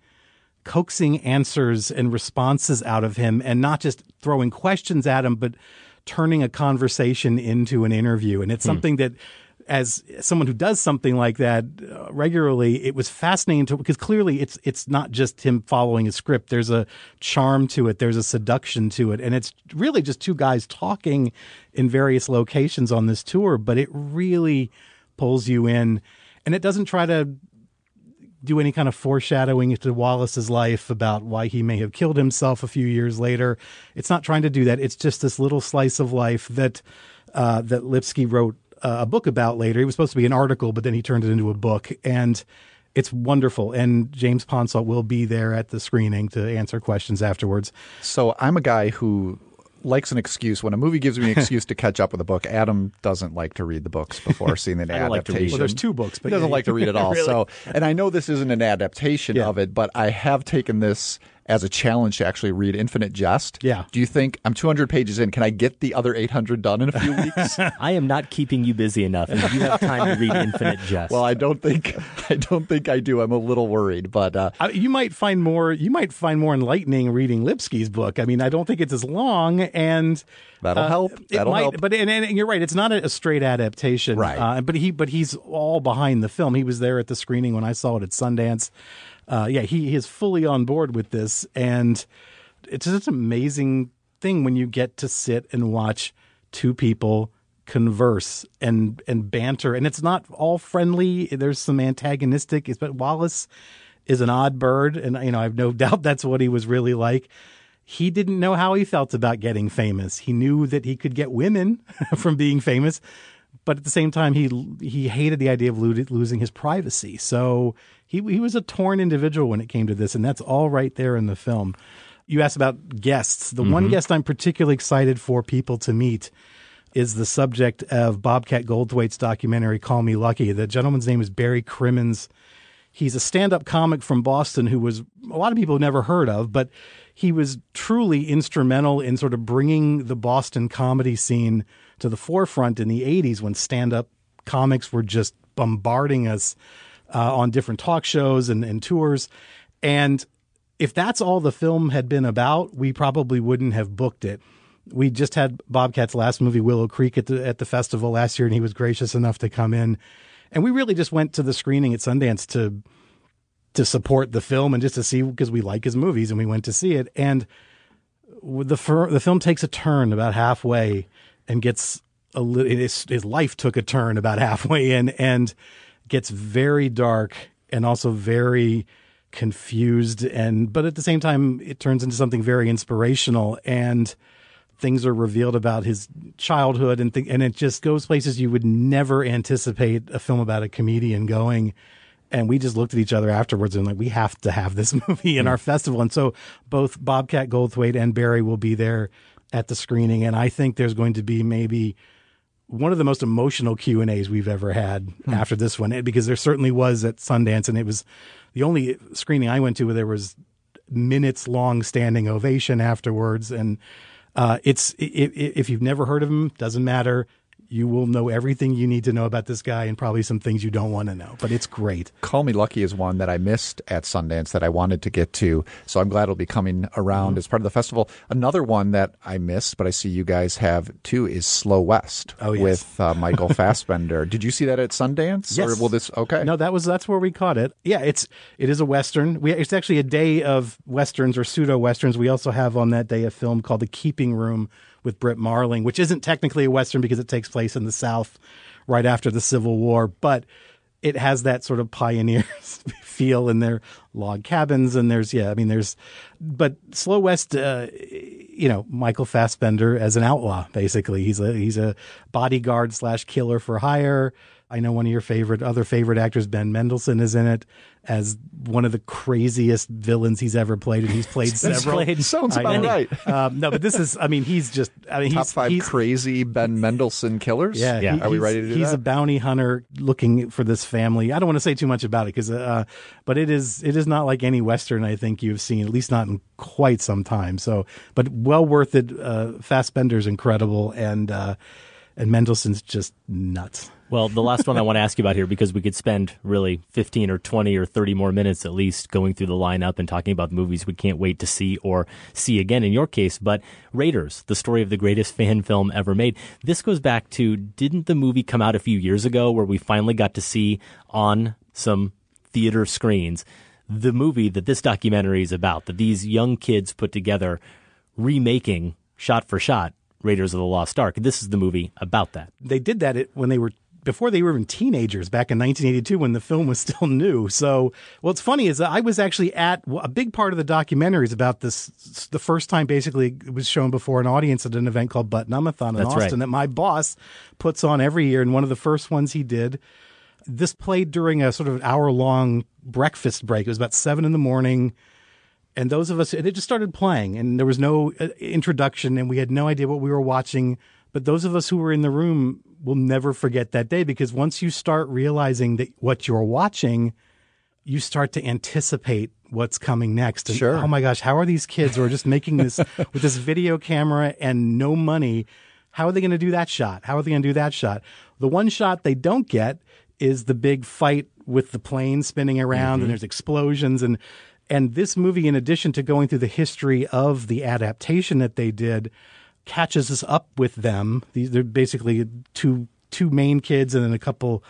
answers and responses out of him, and not just throwing questions at him, but turning a conversation into an interview. And it's something that, as someone who does something like that regularly, it was fascinating because clearly it's not just him following a script. There's a charm to it. There's a seduction to it. And it's really just two guys talking in various locations on this tour, but it really pulls you in, and it doesn't try to do any kind of foreshadowing into Wallace's life about why he may have killed himself a few years later. It's not trying to do that. It's just this little slice of life that Lipsky wrote a book about later. It was supposed to be an article, but then he turned it into a book, and it's wonderful. And James Ponsolt will be there at the screening to answer questions afterwards. So I'm a guy who likes an excuse. When a movie gives me an excuse to catch up with a book, Adam doesn't like to read the books before seeing an adaptation. Well, there's two books, but he doesn't like to read at all. Really? So, and I know this isn't an adaptation of it, but I have taken this as a challenge to actually read Infinite Jest. Yeah. Do you think I'm 200 pages in? Can I get the other 800 done in a few weeks? I am not keeping you busy enough, and you have time to read Infinite Jest. Well, I don't think I do. I'm a little worried, but you might find more enlightening reading Lipsky's book. I mean, I don't think it's as long, and that'll help. That'll help. But and you're right. It's not a straight adaptation, right? But he's all behind the film. He was there at the screening when I saw it at Sundance. He is fully on board with this, and it's just an amazing thing when you get to sit and watch two people converse and banter, and it's not all friendly. There's some antagonistic, but Wallace is an odd bird, and I have no doubt that's what he was really like. he didn't know how he felt about getting famous. He knew that he could get women from being famous, but at the same time, he hated the idea of losing his privacy. So he was a torn individual when it came to this, and that's all right there in the film. You asked about guests. The one guest I'm particularly excited for people to meet is the subject of Bobcat Goldthwait's documentary, Call Me Lucky. The gentleman's name is Barry Crimmins. He's a stand-up comic from Boston who was a lot of people have never heard of, but he was truly instrumental in sort of bringing the Boston comedy scene to the forefront in the 80s when stand-up comics were just bombarding us on different talk shows and tours. And if that's all the film had been about, we probably wouldn't have booked it. We just had Bobcat's last movie, Willow Creek, at the festival last year, and he was gracious enough to come in. And we really just went to the screening at Sundance to support the film and just to see, because we like his movies, and we went to see it. And the film takes a turn about halfway and gets his life took a turn about halfway in and gets very dark and also very confused. But at the same time, it turns into something very inspirational, and things are revealed about his childhood, and it just goes places you would never anticipate a film about a comedian going. And we just looked at each other afterwards and we have to have this movie in our festival. And so both Bobcat Goldthwait and Barry will be there at the screening. And I think there's going to be maybe one of the most emotional Q&As we've ever had after this one, because there certainly was at Sundance, and it was the only screening I went to where there was minutes long standing ovation afterwards. And if you've never heard of him, doesn't matter. You will know everything you need to know about this guy and probably some things you don't want to know, but it's great. Call Me Lucky is one that I missed at Sundance that I wanted to get to, so I'm glad it'll be coming around as part of the festival. Another one that I missed, but I see you guys have too, is Slow West with Michael Fassbender. Did you see that at Sundance? Yes. Or will this? Okay. No, that's where we caught it. Yeah, it is a Western. It's actually a day of Westerns or pseudo-Westerns. We also have on that day a film called The Keeping Room with Britt Marling, which isn't technically a Western because it takes place in the South right after the Civil War, but it has that sort of pioneer feel in their log cabins. And but Slow West, Michael Fassbender as an outlaw, basically. He's a bodyguard / killer for hire. I know one of your other favorite actors, Ben Mendelsohn, is in it as one of the craziest villains he's ever played, and he's played several. Sounds about right. No, but this is, he's just, top five crazy Ben Mendelsohn killers. Yeah. Are we ready to do that? He's a bounty hunter looking for this family. I don't want to say too much about it but it is not like any Western I think you've seen, at least not in quite some time. So, but well worth it. Fassbender's incredible, and Mendelsohn's just nuts. Well, the last one I want to ask you about here, because we could spend really 15 or 20 or 30 more minutes at least going through the lineup and talking about movies we can't wait to see or see again in your case. But Raiders, the story of the greatest fan film ever made. This goes back to, didn't the movie come out a few years ago where we finally got to see on some theater screens the movie that this documentary is about, that these young kids put together, remaking shot for shot Raiders of the Lost Ark? This is the movie about that. They did that before they were even teenagers, back in 1982 when the film was still new. So what's funny is that I was actually at a big part of the documentary is about this. The first time basically it was shown before an audience at an event called Butt-Numb-a-thon in Austin that my boss puts on every year. And one of the first ones he did, this played during a sort of an hour-long breakfast break. It was about 7 a.m. And those of us, it just started playing, and there was no introduction, and we had no idea what we were watching. But those of us who were in the room will never forget that day, because once you start realizing that what you're watching, you start to anticipate what's coming next. And, sure. Oh my gosh, how are these kids who are just making this with this video camera and no money? How are they going to do that shot? How are they going to do that shot? The one shot they don't get is the big fight with the plane spinning around and there's explosions. And this movie, in addition to going through the history of the adaptation that they did, catches us up with them. They're basically two main kids and then a couple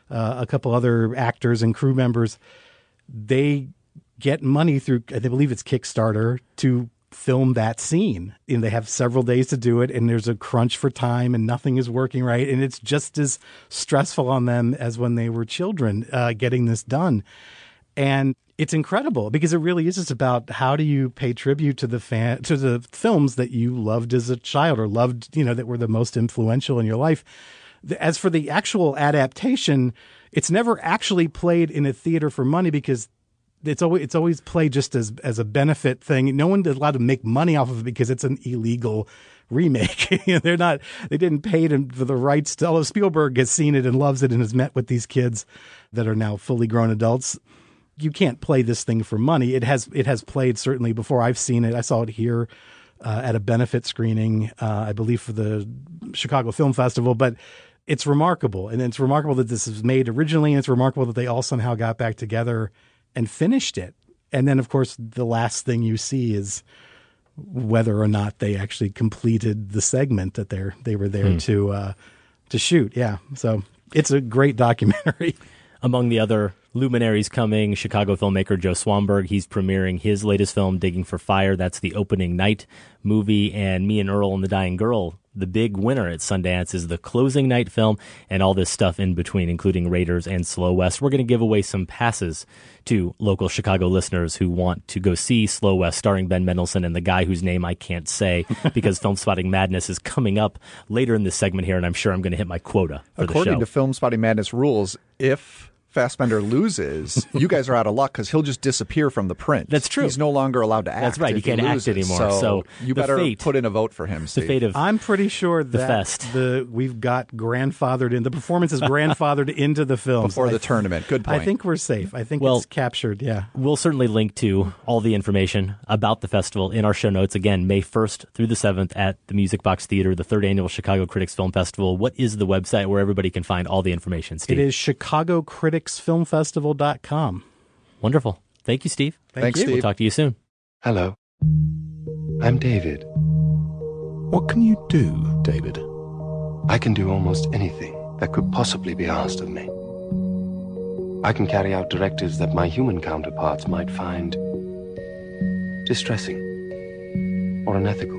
other actors and crew members. They get money through, I believe it's Kickstarter, to film that scene. And they have several days to do it, and there's a crunch for time, and nothing is working right. And it's just as stressful on them as when they were children getting this done. And It's incredible because it really is just about how do you pay tribute to the films that you loved as a child or loved, that were the most influential in your life. As for the actual adaptation, it's never actually played in a theater for money because it's always played just as a benefit thing. No one is allowed to make money off of it because it's an illegal remake. They didn't pay them for the rights to, although Spielberg has seen it and loves it and has met with these kids that are now fully grown adults. You can't play this thing for money. It has played certainly before. I've seen it. I saw it here at a benefit screening, I believe for the Chicago Film Festival, but it's remarkable. And it's remarkable that this was made originally, and it's remarkable that they all somehow got back together and finished it. And then, of course, the last thing you see is whether or not they actually completed the segment that they were there to shoot. Yeah. So it's a great documentary. Among the other luminaries coming, Chicago filmmaker Joe Swanberg. He's premiering his latest film, Digging for Fire. That's the opening night movie. And Me and Earl and the Dying Girl, the big winner at Sundance, is the closing night film, and all this stuff in between, including Raiders and Slow West. We're going to give away some passes to local Chicago listeners who want to go see Slow West, starring Ben Mendelsohn and the guy whose name I can't say because Film Spotting Madness is coming up later in this segment here, and I'm sure I'm going to hit my quota for the show. According to Film Spotting Madness rules, if Fassbender loses, you guys are out of luck because he'll just disappear from the print. That's true. He's no longer allowed to act. That's right. He can't act anymore. So you better put in a vote for him, Steve. The fate of I'm pretty sure the that fest. We've got grandfathered in. The performance is grandfathered into the film. Before the tournament. Good point. I think we're safe. I think it's captured, yeah. We'll certainly link to all the information about the festival in our show notes. Again, May 1st through the 7th at the Music Box Theater, the 3rd Annual Chicago Critics Film Festival. What is the website where everybody can find all the information, Steve? It is ChicagoCriticsFilmFestival.com. Wonderful. Thank you, Steve. Thanks, Steve. We'll talk to you soon. Hello. I'm David. What can you do, David? I can do almost anything that could possibly be asked of me. I can carry out directives that my human counterparts might find distressing or unethical.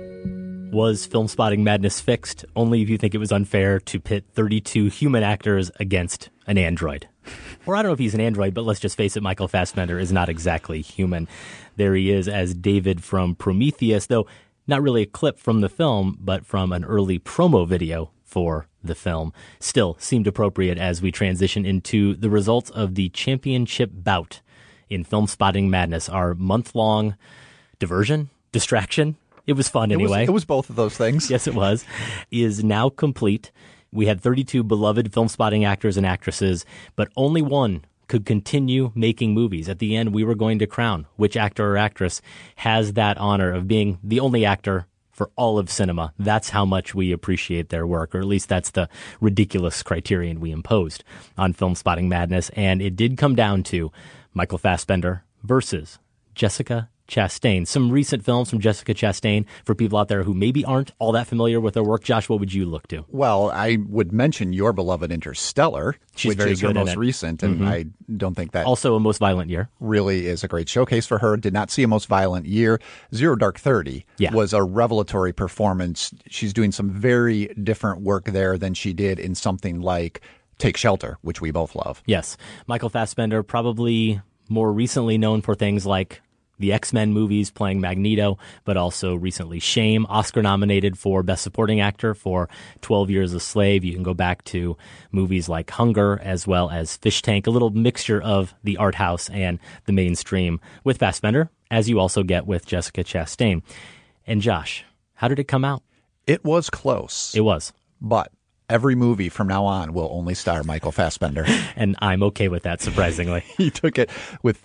Was Film Spotting Madness fixed only if you think it was unfair to pit 32 human actors against an android? Or I don't know if he's an android, but let's just face it, Michael Fassbender is not exactly human. There he is as David from Prometheus, though not really a clip from the film, but from an early promo video for the film. Still seemed appropriate as we transition into the results of the championship bout in Film Spotting Madness, our month-long diversion, distraction. It was fun anyway. It was both of those things. Yes, it was. Is now complete. We had 32 beloved Film Spotting actors and actresses, but only one could continue making movies. At the end, we were going to crown which actor or actress has that honor of being the only actor for all of cinema. That's how much we appreciate their work, or at least that's the ridiculous criterion we imposed on Film Spotting Madness. And it did come down to Michael Fassbender versus Jessica Chastain. Some recent films from Jessica Chastain for people out there who maybe aren't all that familiar with her work. Josh, what would you look to? Well, I would mention your beloved Interstellar, She's which very is her good in most it. recent, and I don't think that Also a Most Violent Year. really is a great showcase for her. Did not see a Most Violent Year. Zero Dark 30 was a revelatory performance. She's doing some very different work there than she did in something like Take Shelter, which we both love. Yes. Michael Fassbender, probably more recently known for things like the X-Men movies, playing Magneto, but also recently Shame, Oscar nominated for Best Supporting Actor for 12 Years a Slave. You can go back to movies like Hunger as well as Fish Tank, a little mixture of the art house and the mainstream with Fassbender, as you also get with Jessica Chastain. And Josh, how did it come out? It was close. It was. But every movie from now on will only star Michael Fassbender. And I'm okay with that, surprisingly. He took it with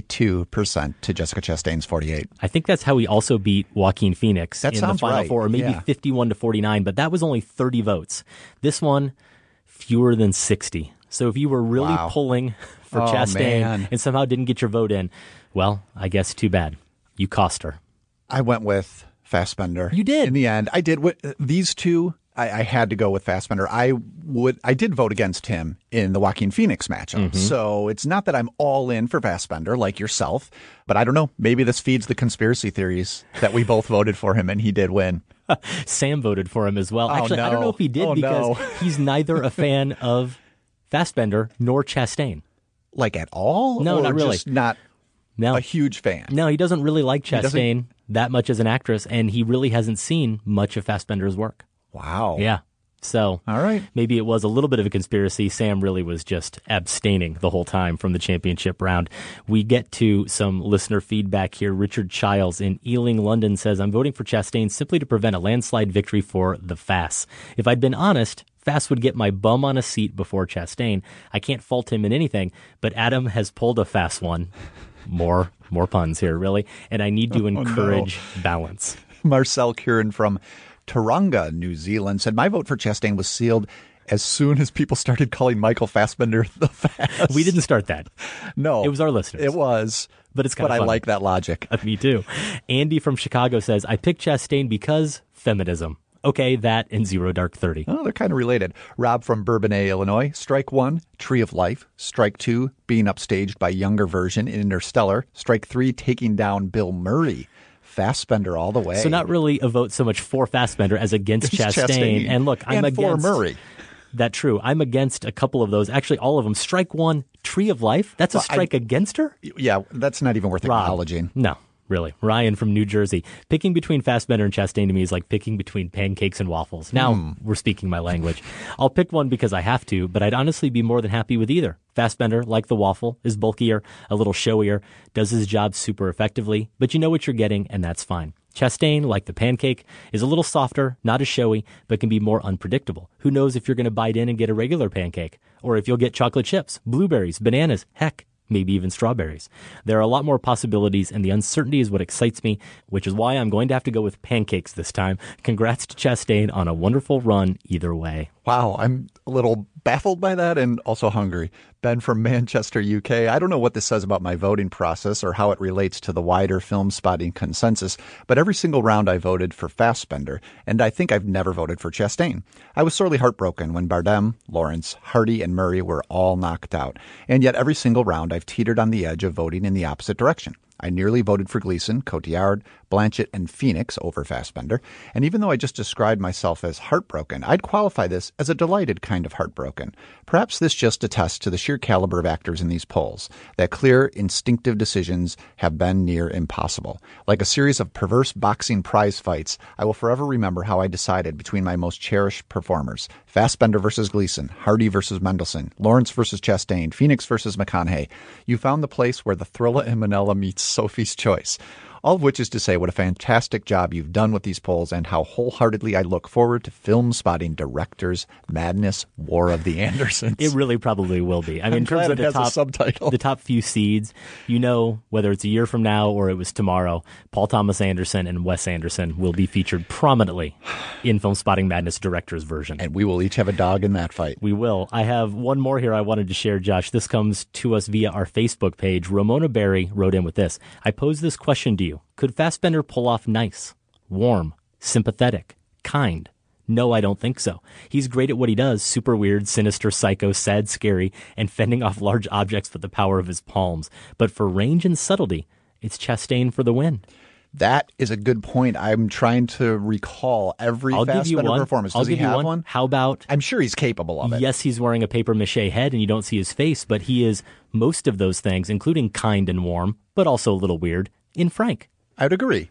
52% to Jessica Chastain's 48%. I think that's how he also beat Joaquin Phoenix in the sounds Final right. Four, or maybe 51-49, but that was only 30 votes. This one, fewer than 60. So if you were really pulling for Chastain and somehow didn't get your vote in, well, I guess too bad. You cost her. I went with Fassbender. You did. In the end, I did. These two, I had to go with Fassbender. I did vote against him in the Joaquin Phoenix matchup. So it's not that I'm all in for Fassbender like yourself, but I don't know. Maybe this feeds the conspiracy theories that we both voted for him and he did win. Sam voted for him as well. Oh, Actually, no. I don't know if he did because he's neither a fan of Fassbender nor Chastain. like at all? No, or not really. Just not No. a huge fan. No, he doesn't really like He doesn't- Chastain that much as an actress, and he really hasn't seen much of Fassbender's work. Wow. Yeah. So all right. Maybe it was a little bit of a conspiracy. Sam really was just abstaining the whole time from the championship round. We get to some listener feedback here. Richard Childs in Ealing, London says, I'm voting for Chastain simply to prevent a landslide victory for the Fass. If I'd been honest, Fass would get my bum on a seat before Chastain. I can't fault him in anything, but Adam has pulled a Fass one. More puns here, really. And I need to encourage balance. Marcel Curran from Taronga, New Zealand, said, my vote for Chastain was sealed as soon as people started calling Michael Fassbender the Fass. We didn't start that. No. It was our listeners. It was. But it's kind of I funny. like that logic. Me too. Andy from Chicago says, I picked Chastain because feminism. Okay, that and Zero Dark 30. Oh, they're kind of related. Rob from Bourbonnais, Illinois. Strike 1, Tree of Life. Strike 2, being upstaged by younger version in Interstellar. Strike 3, taking down Bill Murray. Fassbender all the way. So not really a vote so much for Fassbender as against Chastain. And look, I'm and against for Murray. That true. I'm against a couple of those. Actually, all of them. Strike 1, Tree of Life. That's a strike against her? Yeah, that's not even worth acknowledging. No. Really. Ryan from New Jersey. Picking between Fassbender and Chastain to me is like picking between pancakes and waffles. Now we're speaking my language. I'll pick one because I have to, but I'd honestly be more than happy with either. Fassbender, like the waffle, is bulkier, a little showier, does his job super effectively, but you know what you're getting, and that's fine. Chastain, like the pancake, is a little softer, not as showy, but can be more unpredictable. Who knows if you're going to bite in and get a regular pancake, or if you'll get chocolate chips, blueberries, bananas, heck, maybe even strawberries. There are a lot more possibilities, and the uncertainty is what excites me, which is why I'm going to have to go with pancakes this time. Congrats to Chastain on a wonderful run either way. Wow, I'm a little baffled by that and also hungry. Ben from Manchester, UK. I don't know what this says about my voting process or how it relates to the wider film spotting consensus, but every single round I voted for Fassbender, and I think I've never voted for Chastain. I was sorely heartbroken when Bardem, Lawrence, Hardy, and Murray were all knocked out, and yet every single round I've teetered on the edge of voting in the opposite direction. I nearly voted for Gleason, Cotillard, Blanchett, and Phoenix over Fassbender, and even though I just described myself as heartbroken, I'd qualify this as a delighted kind of heartbroken. Perhaps this just attests to the sheer caliber of actors in these polls, that clear, instinctive decisions have been near impossible. Like a series of perverse boxing prize fights, I will forever remember how I decided between my most cherished performers. Fassbender versus Gleason, Hardy versus Mendelsohn, Lawrence versus Chastain, Phoenix versus McConaughey. You found the place where the Thrilla and Manella meets Sophie's Choice. All of which is to say what a fantastic job you've done with these polls and how wholeheartedly I look forward to film spotting Directors Madness War of the Andersons. It really probably will be. I mean, in terms of a subtitle. The top few seeds, you know, whether it's a year from now or it was tomorrow, Paul Thomas Anderson and Wes Anderson will be featured prominently in Film Spotting Madness Director's version. And we will each have a dog in that fight. We will. I have one more here I wanted to share, Josh. This comes to us via our Facebook page. Ramona Berry wrote in with this. I pose this question to you. Could Fassbender pull off nice, warm, sympathetic, kind? No, I don't think so. He's great at what he does, super weird, sinister, psycho, sad, scary, and fending off large objects with the power of his palms. But for range and subtlety, it's Chastain for the win. That is a good point. I'm trying to recall every Fassbender performance. Does he have one? How about... I'm sure he's capable of it. Yes, he's wearing a papier-mâché head and you don't see his face, but he is most of those things, including kind and warm, but also a little weird, in Frank. I would agree.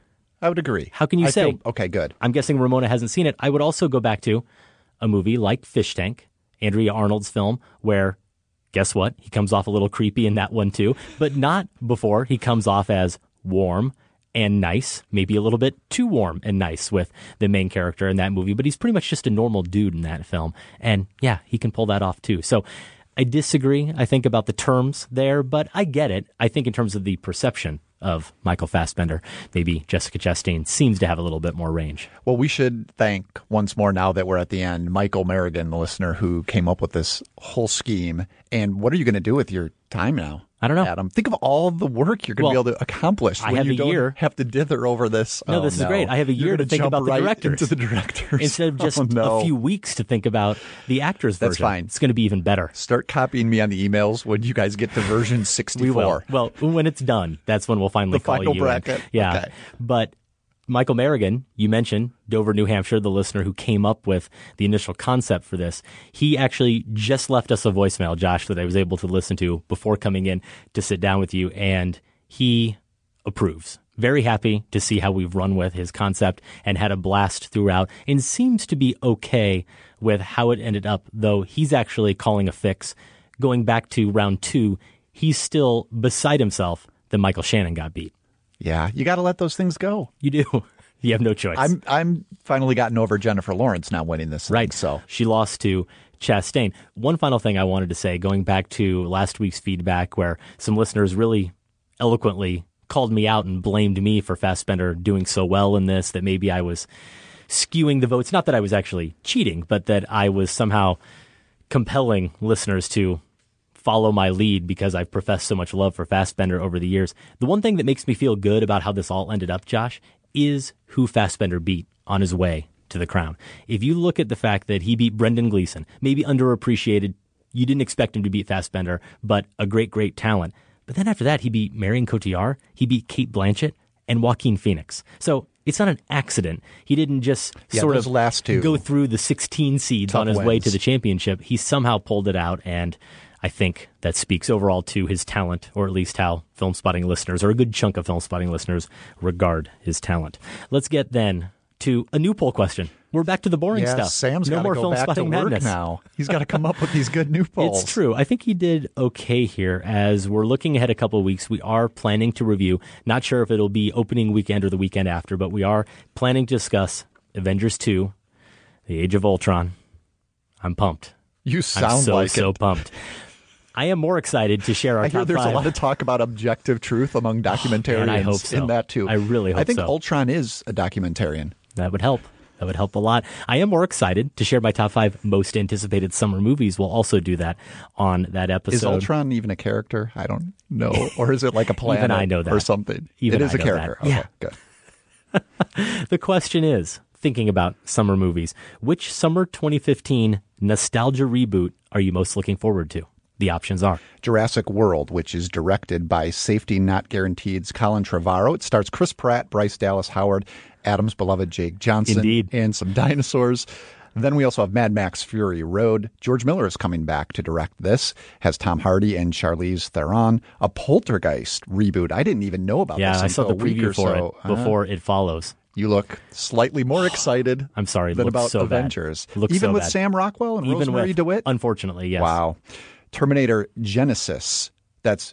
How can you say? Okay, good. I'm guessing Ramona hasn't seen it. I would also go back to a movie like Fish Tank, Andrea Arnold's film, where, guess what? He comes off a little creepy in that one too, but not before he comes off as warm and nice, maybe a little bit too warm and nice with the main character in that movie, but he's pretty much just a normal dude in that film. And yeah, he can pull that off too. So I disagree, I think, about the terms there, but I get it. I think in terms of the perception of Michael Fassbender, maybe Jessica Chastain seems to have a little bit more range. Well, we should thank once more, now that we're at the end, Michael Merrigan, the listener who came up with this whole scheme. And what are you going to do with your time now? I don't know. Adam, think of all the work you're going to be able to accomplish when you don't have to dither over this. No, this is great. I have a year to think about the directors. Into the directors. Instead of just a few weeks to think about the actors' version. That's fine. It's going to be even better. Start copying me on the emails when you guys get to version 64. We will. Well, when it's done, that's when we'll finally call you. The final bracket. Yeah. Okay. But Michael Merrigan, you mentioned Dover, New Hampshire, the listener who came up with the initial concept for this. He actually just left us a voicemail, Josh, that I was able to listen to before coming in to sit down with you, and he approves. Very happy to see how we've run with his concept and had a blast throughout, and seems to be okay with how it ended up, though he's actually calling a fix. Going back to round 2, he's still beside himself that Michael Shannon got beat. Yeah, you got to let those things go. You do. You have no choice. I'm finally gotten over Jennifer Lawrence now winning this thing, right. So she lost to Chastain. One final thing I wanted to say, going back to last week's feedback where some listeners really eloquently called me out and blamed me for Fassbender doing so well in this, that maybe I was skewing the votes. Not that I was actually cheating, but that I was somehow compelling listeners to follow my lead because I've professed so much love for Fassbender over the years. The one thing that makes me feel good about how this all ended up, Josh, is who Fassbender beat on his way to the crown. If you look at the fact that he beat Brendan Gleeson, maybe underappreciated, you didn't expect him to beat Fassbender, but a great, great talent. But then after that, he beat Marion Cotillard, he beat Cate Blanchett, and Joaquin Phoenix. So it's not an accident. He didn't just sort of last two go through the 16 seeds on his way to the championship. He somehow pulled it out, and I think that speaks overall to his talent, or at least how Film Spotting listeners, or a good chunk of Film Spotting listeners, regard his talent. Let's get then to a new poll question. We're back to the boring stuff. Sam's no got to more go Film back to Spotting work madness now. He's got to come up with these good new polls. It's true. I think he did okay here. As we're looking ahead a couple of weeks, we are planning to review, not sure if it'll be opening weekend or the weekend after, but we are planning to discuss Avengers 2, The Age of Ultron. I'm pumped. You sound like so pumped. I am more excited to share our top 5. I hear there's a lot of talk about objective truth among documentarians and I hope so. in that too. I really hope so. I think Ultron is a documentarian. That would help. That would help a lot. I am more excited to share my top 5 most anticipated summer movies. We'll also do that on that episode. Is Ultron even a character? I don't know. Or is it like a planet even I know that. or something? Even it is I a character. That. Yeah. Okay, good. The question is, thinking about summer movies, which summer 2015 nostalgia reboot are you most looking forward to? The options are Jurassic World, which is directed by Safety Not Guaranteed's Colin Trevorrow. It stars Chris Pratt, Bryce Dallas Howard, Adam's beloved Jake Johnson, Indeed. and some dinosaurs. Then we also have Mad Max Fury Road. George Miller is coming back to direct this. Has Tom Hardy and Charlize Theron. A Poltergeist reboot. I didn't even know about this. Yeah, I saw the preview for so. it before it follows. You look slightly more excited I'm sorry, than about so Avengers. Looks even so with bad. Sam Rockwell and Rosemary DeWitt? Unfortunately, yes. Wow. Terminator Genesis. That's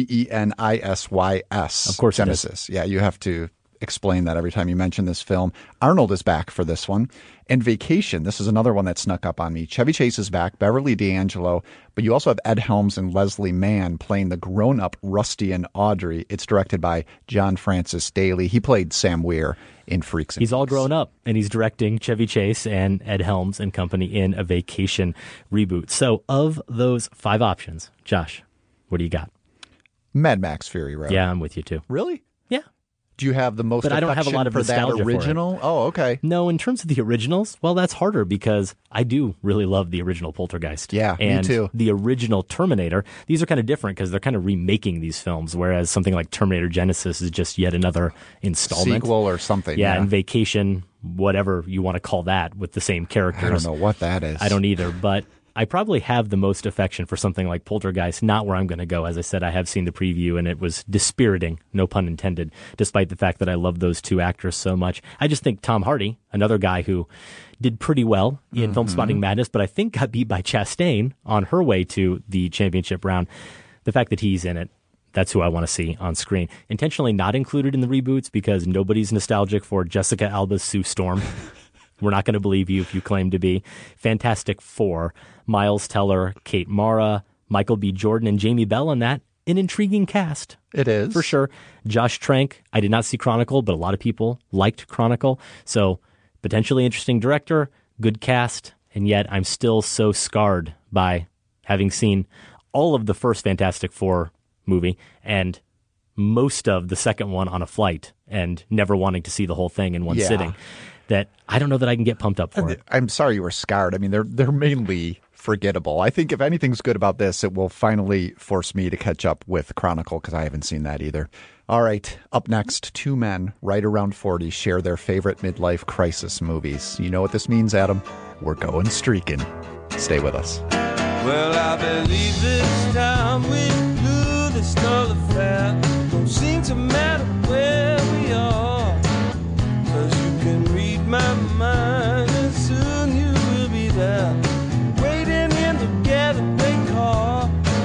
Genisys. Of course Genesis. Yeah, you have to explain that every time you mention this film. Arnold is back for this one. And Vacation. This is another one that snuck up on me. Chevy Chase is back, Beverly D'Angelo, but you also have Ed Helms and Leslie Mann playing the grown-up Rusty and Audrey. It's directed by John Francis Daly. He played Sam Weir in Freaks and He's all Geeks. grown up, and he's directing Chevy Chase and Ed Helms and company in a Vacation reboot. So of those 5 options, Josh, what do you got? Mad Max Fury Road. Yeah, I'm with you too. Really? Yeah. Do you have the most But I don't have a lot of for that nostalgia for it. original? Oh, okay. No, in terms of the originals, well, that's harder because I do really love the original Poltergeist. Yeah, me and too. The original Terminator. These are kind of different because they're kind of remaking these films, whereas something like Terminator Genesis is just yet another installment. Sequel or something. Yeah, and Vacation, whatever you want to call that, with the same characters. I don't know what that is. I don't either, but I probably have the most affection for something like Poltergeist, not where I'm going to go. As I said, I have seen the preview, and it was dispiriting, no pun intended, despite the fact that I love those 2 actors so much. I just think Tom Hardy, another guy who did pretty well in Film Spotting Madness, but I think got beat by Chastain on her way to the championship round. The fact that he's in it, that's who I want to see on screen. Intentionally not included in the reboots because nobody's nostalgic for Jessica Alba's Sue Storm. We're not going to believe you if you claim to be. Fantastic Four, Miles Teller, Kate Mara, Michael B. Jordan, and Jamie Bell in that. An intriguing cast. It is. For sure. Josh Trank, I did not see Chronicle, but a lot of people liked Chronicle. So potentially interesting director, good cast, and yet I'm still so scarred by having seen all of the first Fantastic Four movie and most of the second one on a flight and never wanting to see the whole thing in one sitting. That I don't know that I can get pumped up for it. I'm sorry you were scarred. I mean, they're mainly forgettable. I think if anything's good about this, it will finally force me to catch up with Chronicle because I haven't seen that either. All right, up next, two men right around 40 share their favorite midlife crisis movies. You know what this means, Adam? We're going streaking. Stay with us. Well, I believe this time we blew this dull affair. Don't seem to matter where we are, 'cause you can read my mind and soon you will be there, waiting in the getaway car.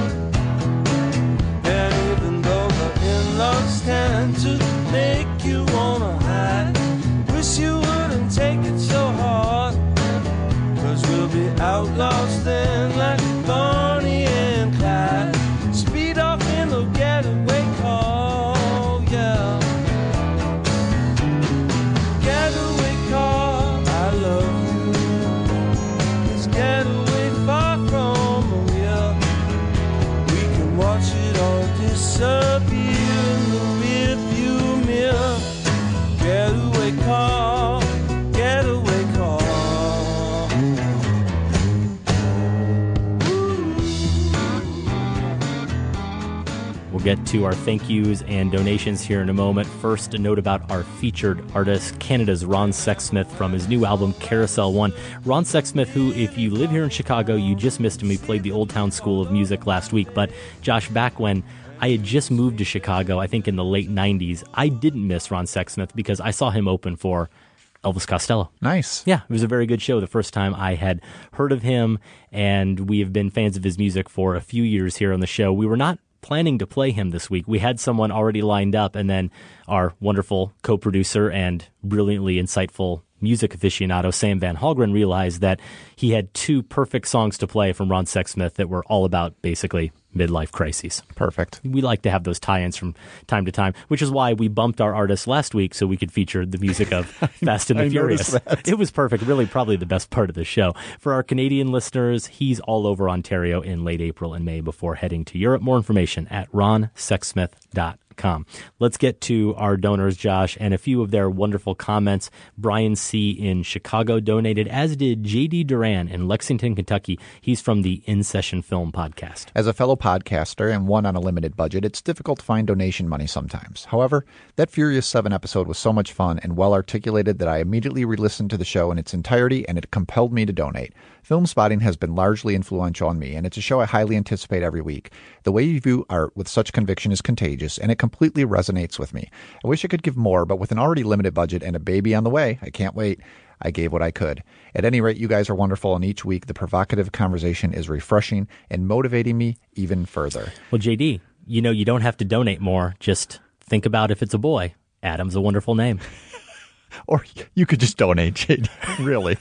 And even though the in-laws stand to make you wanna hide, wish you wouldn't take it so hard, 'cause we'll be outlaws then, like Bonnie and Clyde. Speed off in the getaway car, yeah. Getaway car, I love you. It's getaway far from here. We can watch it all disappear in the rearview mirror. Getaway car, getaway car. We'll get to our thank yous and donations here in a moment. First, a note about our featured artist, Canada's Ron Sexsmith, from his new album, Carousel 1. Ron Sexsmith, who, if you live here in Chicago, you just missed him. He played the Old Town School of Music last week. But, Josh, back when I had just moved to Chicago, I think in the late 90s, I didn't miss Ron Sexsmith because I saw him open for Elvis Costello. Nice. Yeah, it was a very good show the first time I had heard of him, and we have been fans of his music for a few years here on the show. We were not planning to play him this week. We had someone already lined up, and then our wonderful co-producer and brilliantly insightful music aficionado, Sam Van Halgren, realized that he had two perfect songs to play from Ron Sexsmith that were all about basically midlife crises. Perfect. We like to have those tie-ins from time to time, which is why we bumped our artist last week so we could feature the music of Fast and the Furious. It was perfect. Really, probably the best part of the show. For our Canadian listeners, he's all over Ontario in late April and May before heading to Europe. More information at ronsexsmith.com. Let's get to our donors, Josh, and a few of their wonderful comments. Brian C. in Chicago donated, as did J.D. Duran in Lexington, Kentucky. He's from the In Session Film podcast. As a fellow podcaster and one on a limited budget, it's difficult to find donation money sometimes. However, that Furious 7 episode was so much fun and well articulated that I immediately re-listened to the show in its entirety, and it compelled me to donate. Film Spotting has been largely influential on me, and it's a show I highly anticipate every week. The way you view art with such conviction is contagious, and it completely resonates with me. I wish I could give more, but with an already limited budget and a baby on the way, I can't wait. I gave what I could. At any rate, you guys are wonderful, and each week the provocative conversation is refreshing and motivating me even further. Well, JD, you know you don't have to donate more. Just think about if it's a boy. Adam's a wonderful name. Or you could just donate, JD. Really.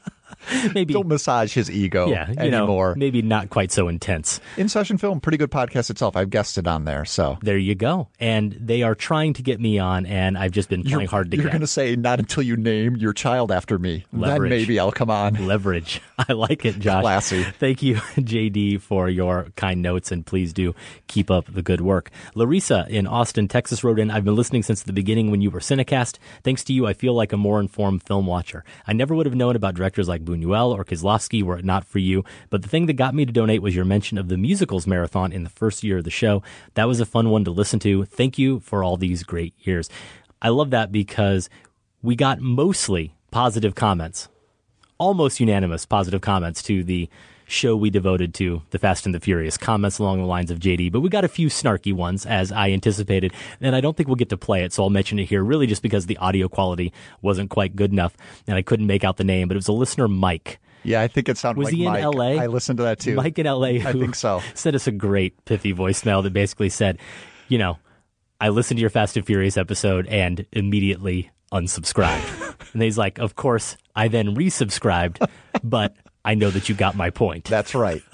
Maybe don't massage his ego anymore. Maybe not quite so intense. In Session Film, pretty good podcast itself. I've guested on there, so there you go. And they are trying to get me on, and I've just been trying hard to get. You're going to say not until you name your child after me. Leverage. Then maybe I'll come on. Leverage. I like it, Josh. Classy. Thank you, JD, for your kind notes, and please do keep up the good work. Larissa in Austin, Texas wrote in, I've been listening since the beginning when you were Cinecast. Thanks to you, I feel like a more informed film watcher. I never would have known about directors like Buñuel or Kieslowski were it not for you, but the thing that got me to donate was your mention of the musicals marathon in the first year of the show. That was a fun one to listen to. Thank you for all these great years. I love that because we got mostly positive comments, almost unanimous positive comments to the show we devoted to The Fast and the Furious, comments along the lines of JD, but we got a few snarky ones, as I anticipated, and I don't think we'll get to play it, so I'll mention it here, really just because the audio quality wasn't quite good enough, and I couldn't make out the name, but it was a listener, Mike. Yeah, I think it sounded like Mike. Was he in L.A.? I listened to that, too. Mike in L.A., who I think so. Sent us a great, pithy voicemail that basically said, you know, I listened to your Fast and Furious episode and immediately unsubscribed. And he's like, of course, I then resubscribed, but I know that you got my point. That's right.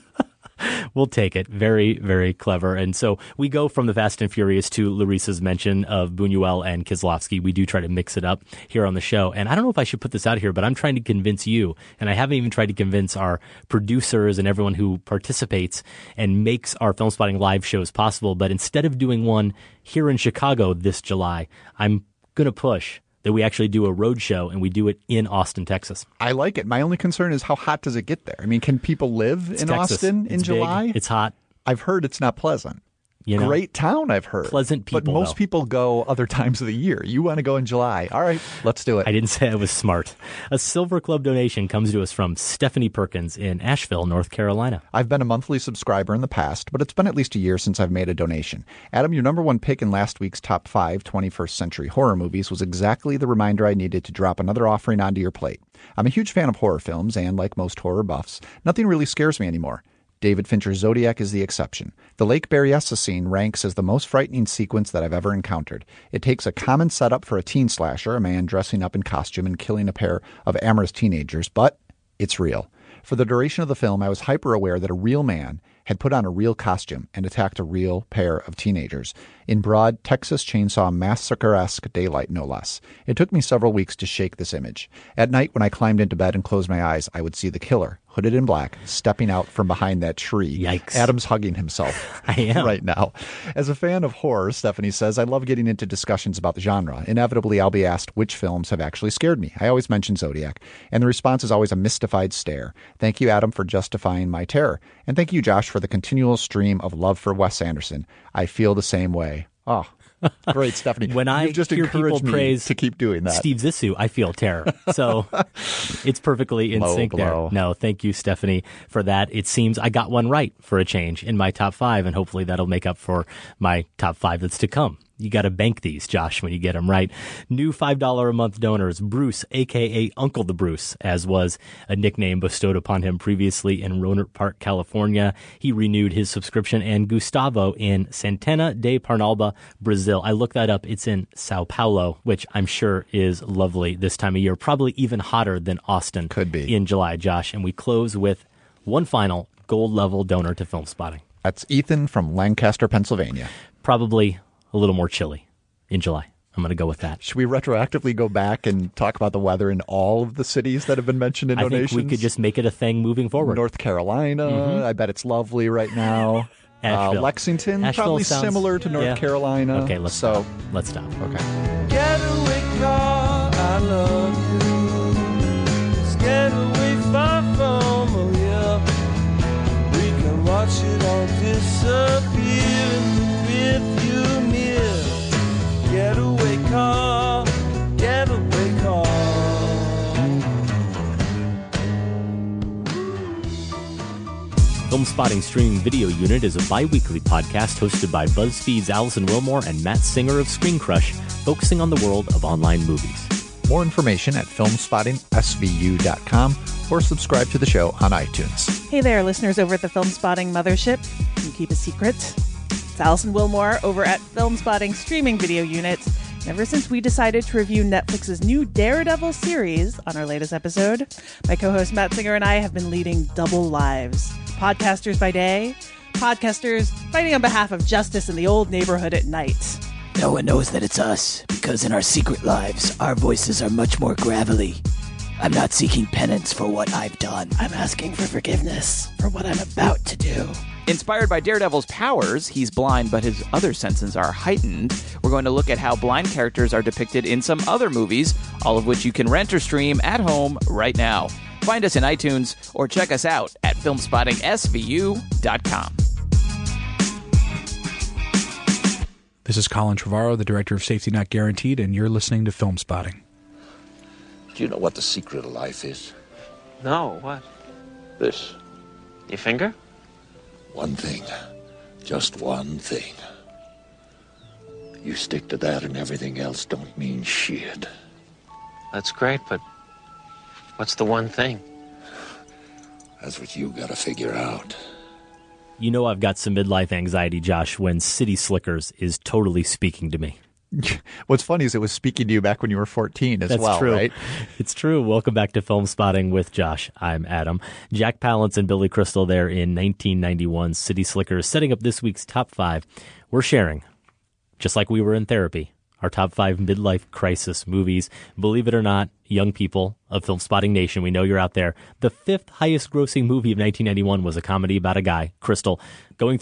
We'll take it. Very, very clever. And so we go from the Fast and Furious to Larissa's mention of Buñuel and Kieslowski. We do try to mix it up here on the show. And I don't know if I should put this out here, but I'm trying to convince you, and I haven't even tried to convince our producers and everyone who participates and makes our Film Spotting live shows possible. But instead of doing one here in Chicago this July, I'm going to push that we actually do a road show, and we do it in Austin, Texas. I like it. My only concern is how hot does it get there? I mean, can people live in Texas. Austin in July? Big. It's hot. I've heard it's not pleasant. Great town, I've heard. Pleasant people, but most people go other times of the year. You want to go in July. All right, let's do it. I didn't say I was smart. A Silver Club donation comes to us from Stephanie Perkins in Asheville, North Carolina. I've been a monthly subscriber in the past, but it's been at least a year since I've made a donation. Adam, your number one pick in last week's top 5 21st century horror movies was exactly the reminder I needed to drop another offering onto your plate. I'm a huge fan of horror films, and like most horror buffs, nothing really scares me anymore. David Fincher's Zodiac is the exception. The Lake Berryessa scene ranks as the most frightening sequence that I've ever encountered. It takes a common setup for a teen slasher, a man dressing up in costume and killing a pair of amorous teenagers, but it's real. For the duration of the film, I was hyper-aware that a real man had put on a real costume and attacked a real pair of teenagers in broad Texas Chainsaw Massacre-esque daylight, no less. It took me several weeks to shake this image. At night, when I climbed into bed and closed my eyes, I would see the killer, hooded in black, stepping out from behind that tree. Yikes. Adam's hugging himself I am. right now. As a fan of horror, Stephanie says, I love getting into discussions about the genre. Inevitably, I'll be asked which films have actually scared me. I always mention Zodiac, and the response is always a mystified stare. Thank you, Adam, for justifying my terror. And thank you, Josh, for the continual stream of love for Wes Anderson. I feel the same way. Oh, great, Stephanie. When I You've just hear encouraged people me praise to keep doing that. Steve Zissou, I feel terror. So it's perfectly in Low sync blow. there. No, thank you, Stephanie, for that. It seems I got one right for a change in my top 5, and hopefully that'll make up for my top 5 that's to come. You got to bank these, Josh, when you get them right. New $5 a month donors, Bruce, a.k.a. Uncle the Bruce, as was a nickname bestowed upon him previously in Rohnert Park, California. He renewed his subscription. And Gustavo in Santana de Parnaíba, Brazil. I looked that up. It's in Sao Paulo, which I'm sure is lovely this time of year. Probably even hotter than Austin. Could be. In July, Josh. And we close with one final gold-level donor to Film Spotting. That's Ethan from Lancaster, Pennsylvania. Probably a little more chilly in July. I'm going to go with that. Should we retroactively go back and talk about the weather in all of the cities that have been mentioned in donations? I think we could just make it a thing moving forward. North Carolina, I bet it's lovely right now. Asheville. Lexington, Asheville probably sounds- similar to North yeah. Carolina. Okay, let's stop. Let's stop. Okay. Getaway car, I love you. Let's get away far from here. We can watch it all disappear in the rearview mirror. Getaway car, getaway car. Film Spotting Streaming Video Unit is a bi-weekly podcast hosted by BuzzFeed's Allison Wilmore and Matt Singer of Screen Crush, focusing on the world of online movies. More information at filmspottingsvu.com or subscribe to the show on iTunes. Hey there, listeners over at the Film Spotting Mothership. Can you keep a secret? It's Allison Wilmore over at Film Spotting Streaming Video Unit. And ever since we decided to review Netflix's new Daredevil series on our latest episode, my co-host Matt Singer and I have been leading double lives. Podcasters by day, podcasters fighting on behalf of justice in the old neighborhood at night. No one knows that it's us, because in our secret lives, our voices are much more gravelly. I'm not seeking penance for what I've done. I'm asking for forgiveness for what I'm about to do. Inspired by Daredevil's powers, he's blind, but his other senses are heightened. We're going to look at how blind characters are depicted in some other movies, all of which you can rent or stream at home right now. Find us in iTunes or check us out at filmspottingsvu.com. This is Colin Trevorrow, the director of Safety Not Guaranteed, and you're listening to Film Spotting. Do you know what the secret of life is? No, what? This. Your finger? One thing. Just one thing. You stick to that and everything else don't mean shit. That's great, but what's the one thing? That's what you gotta figure out. You know I've got some midlife anxiety, Josh, when City Slickers is totally speaking to me. What's funny is it was speaking to you back when you were 14 as That's well, true. right? It's true. Welcome back to Film Spotting with Josh. I'm Adam. Jack Palance and Billy Crystal there in 1991. City Slickers setting up this week's top 5. We're sharing, just like we were in therapy, our top 5 midlife crisis movies. Believe it or not, young people of Film Spotting Nation, we know you're out there. The 5th highest grossing movie of 1991 was a comedy about a guy, Crystal, going through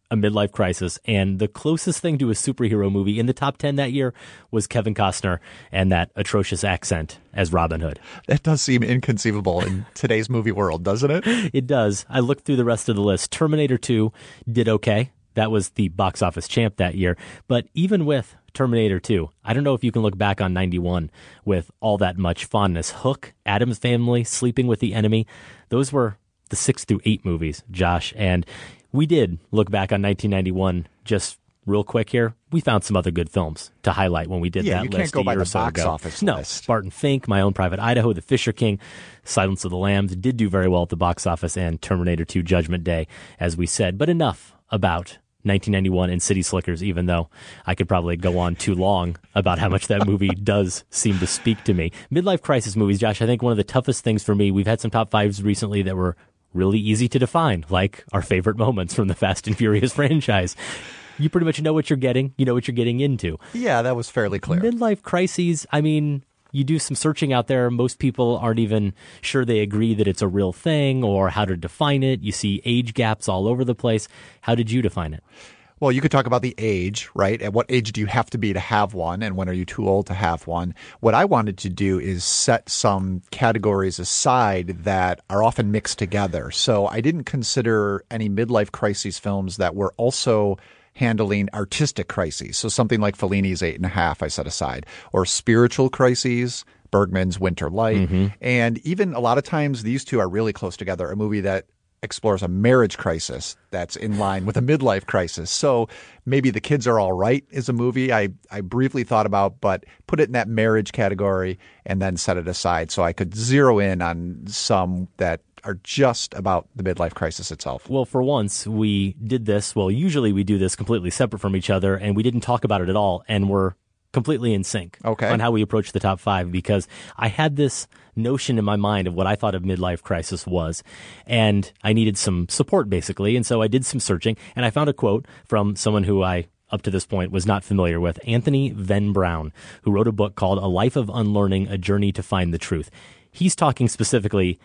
a midlife crisis, and the closest thing to a superhero movie in the top 10 that year was Kevin Costner and that atrocious accent as Robin Hood. That does seem inconceivable in today's movie world, doesn't it? It does. I looked through the rest of the list. Terminator 2 did okay. That was the box office champ that year. But even with Terminator 2, I don't know if you can look back on 91 with all that much fondness. Hook, Addams Family, Sleeping with the Enemy, those were the 6 through 8 movies, Josh. And we did look back on 1991 just real quick here. We found some other good films to highlight when we did that list. You can't go by the so box ago. office No, list. Spartan Fink, My Own Private Idaho, The Fisher King, Silence of the Lambs did do very well at the box office, and Terminator 2 Judgment Day, as we said. But enough about 1991 and City Slickers, even though I could probably go on too long about how much that movie does seem to speak to me. Midlife crisis movies, Josh, I think one of the toughest things for me, we've had some top fives recently that were really easy to define, like our favorite moments from the Fast and Furious franchise. You pretty much know what you're getting. You know what you're getting into. Yeah, that was fairly clear. Midlife crises, I mean, you do some searching out there. Most people aren't even sure they agree that it's a real thing or how to define it. You see age gaps all over the place. How did you define it? Well, you could talk about the age, right? At what age do you have to be to have one, and when are you too old to have one? What I wanted to do is set some categories aside that are often mixed together. So I didn't consider any midlife crises films that were also handling artistic crises. So something like Fellini's 8.5 I set aside, or spiritual crises, Bergman's Winter Light. And even a lot of times these two are really close together. A movie that explores a marriage crisis that's in line with a midlife crisis. So maybe The Kids Are All Right is a movie I briefly thought about, but put it in that marriage category and then set it aside so I could zero in on some that are just about the midlife crisis itself. Well, for once, we did this. Well, usually we do this completely separate from each other, and we didn't talk about it at all, and we're completely in sync on how we approach the top five, because I had this notion in my mind of what I thought a midlife crisis was, and I needed some support, basically, and so I did some searching, and I found a quote from someone who I, up to this point, was not familiar with, Anthony Venn Brown, who wrote a book called A Life of Unlearning, A Journey to Find the Truth. He's talking specifically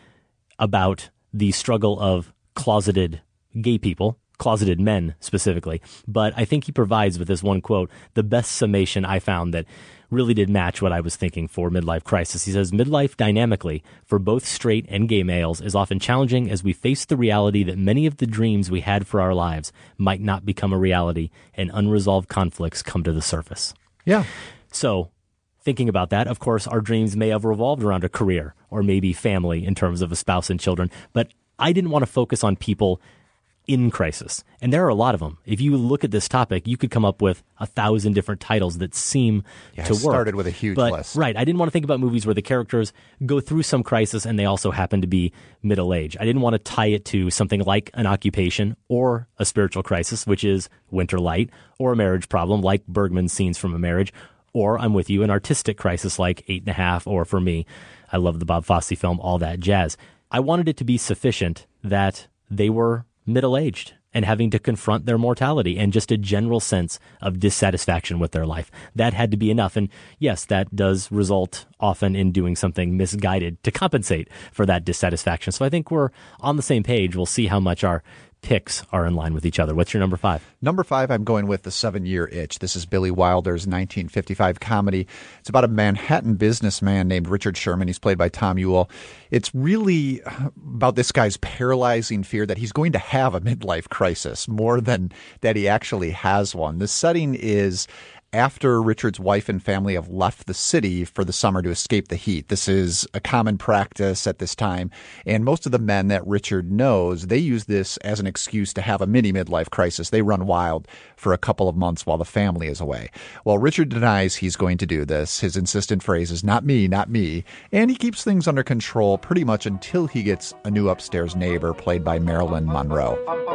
about the struggle of closeted gay people, closeted men specifically. But I think he provides with this one quote the best summation I found that really did match what I was thinking for midlife crisis. He says, midlife dynamically for both straight and gay males is often challenging as we face the reality that many of the dreams we had for our lives might not become a reality and unresolved conflicts come to the surface. Yeah. So thinking about that, of course, our dreams may have revolved around a career or maybe family in terms of a spouse and children. But I didn't want to focus on people in crisis. And there are a lot of them. If you look at this topic, you could come up with 1,000 different titles that seem to work. I started with a huge list. Right. I didn't want to think about movies where the characters go through some crisis and they also happen to be middle age. I didn't want to tie it to something like an occupation or a spiritual crisis, which is Winter Light, or a marriage problem like Bergman's Scenes from a Marriage, or I'm with you, an artistic crisis like 8.5, or for me, I love the Bob Fosse film, All That Jazz. I wanted it to be sufficient that they were middle-aged and having to confront their mortality and just a general sense of dissatisfaction with their life. That had to be enough. And yes, that does result often in doing something misguided to compensate for that dissatisfaction. So I think we're on the same page. We'll see how much our picks are in line with each other. What's your number 5? Number 5, I'm going with The 7-Year Itch. This is Billy Wilder's 1955 comedy. It's about a Manhattan businessman named Richard Sherman. He's played by Tom Ewell. It's really about this guy's paralyzing fear that he's going to have a midlife crisis more than that he actually has one. The setting is after Richard's wife and family have left the city for the summer to escape the heat. This is a common practice at this time. And most of the men that Richard knows, they use this as an excuse to have a mini midlife crisis. They run wild for a couple of months while the family is away. Well, Richard denies he's going to do this. His insistent phrase is, "Not me, not me." And he keeps things under control pretty much until he gets a new upstairs neighbor played by Marilyn Monroe.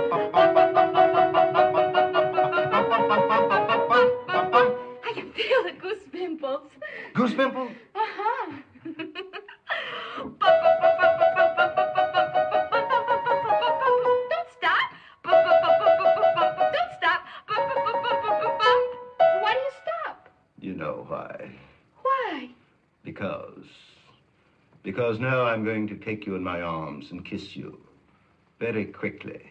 Goose pimples? Uh-huh. Don't stop. Don't stop. Why do you stop? You know why. Why? Because now I'm going to take you in my arms and kiss you. Very quickly.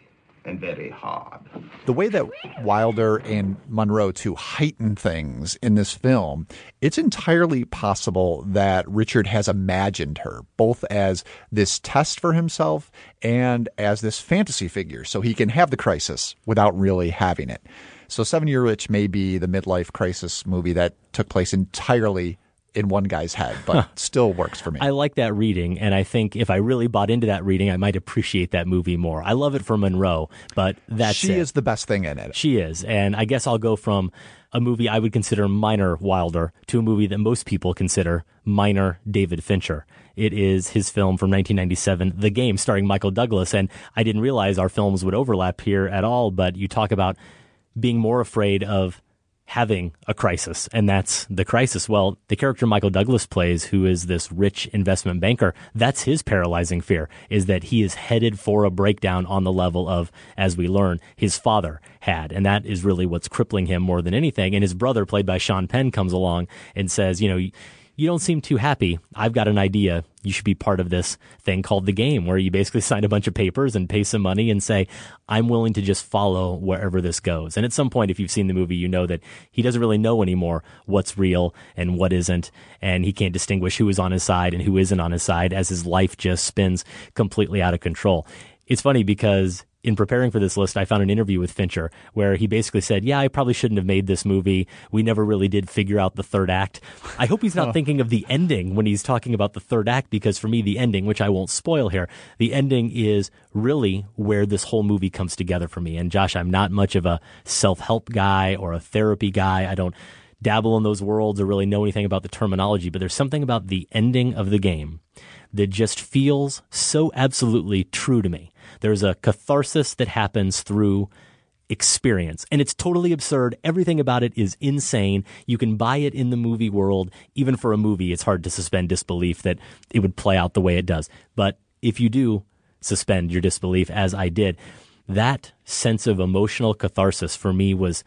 and very hard. The way that Wilder and Monroe to heighten things in this film, it's entirely possible that Richard has imagined her, both as this test for himself and as this fantasy figure, so he can have the crisis without really having it. So 7 Year Itch may be the midlife crisis movie that took place entirely in one guy's head, but still works for me. I like that reading, and I think if I really bought into that reading, I might appreciate that movie more. I love it for Monroe, but that's She is the best thing in it. She is, and I guess I'll go from a movie I would consider minor Wilder to a movie that most people consider minor David Fincher. It is his film from 1997, The Game, starring Michael Douglas, and I didn't realize our films would overlap here at all, but you talk about being more afraid of having a crisis, and that's the crisis. Well, the character Michael Douglas plays, who is this rich investment banker, that's his paralyzing fear, is that he is headed for a breakdown on the level of, as we learn, his father had. And that is really what's crippling him more than anything. And his brother, played by Sean Penn, comes along and says, you don't seem too happy. I've got an idea. You should be part of this thing called The Game, where you basically sign a bunch of papers and pay some money and say, I'm willing to just follow wherever this goes. And at some point, if you've seen the movie, you know that he doesn't really know anymore what's real and what isn't. And he can't distinguish who is on his side and who isn't on his side as his life just spins completely out of control. It's funny because in preparing for this list, I found an interview with Fincher where he basically said, I probably shouldn't have made this movie. We never really did figure out the third act. I hope he's not thinking of the ending when he's talking about the third act, because for me, the ending, which I won't spoil here, the ending is really where this whole movie comes together for me. And Josh, I'm not much of a self-help guy or a therapy guy. I don't dabble in those worlds or really know anything about the terminology, but there's something about the ending of The Game that just feels so absolutely true to me. There's a catharsis that happens through experience, and it's totally absurd. Everything about it is insane. You can buy it in the movie world. Even for a movie, it's hard to suspend disbelief that it would play out the way it does. But if you do suspend your disbelief, as I did, that sense of emotional catharsis for me was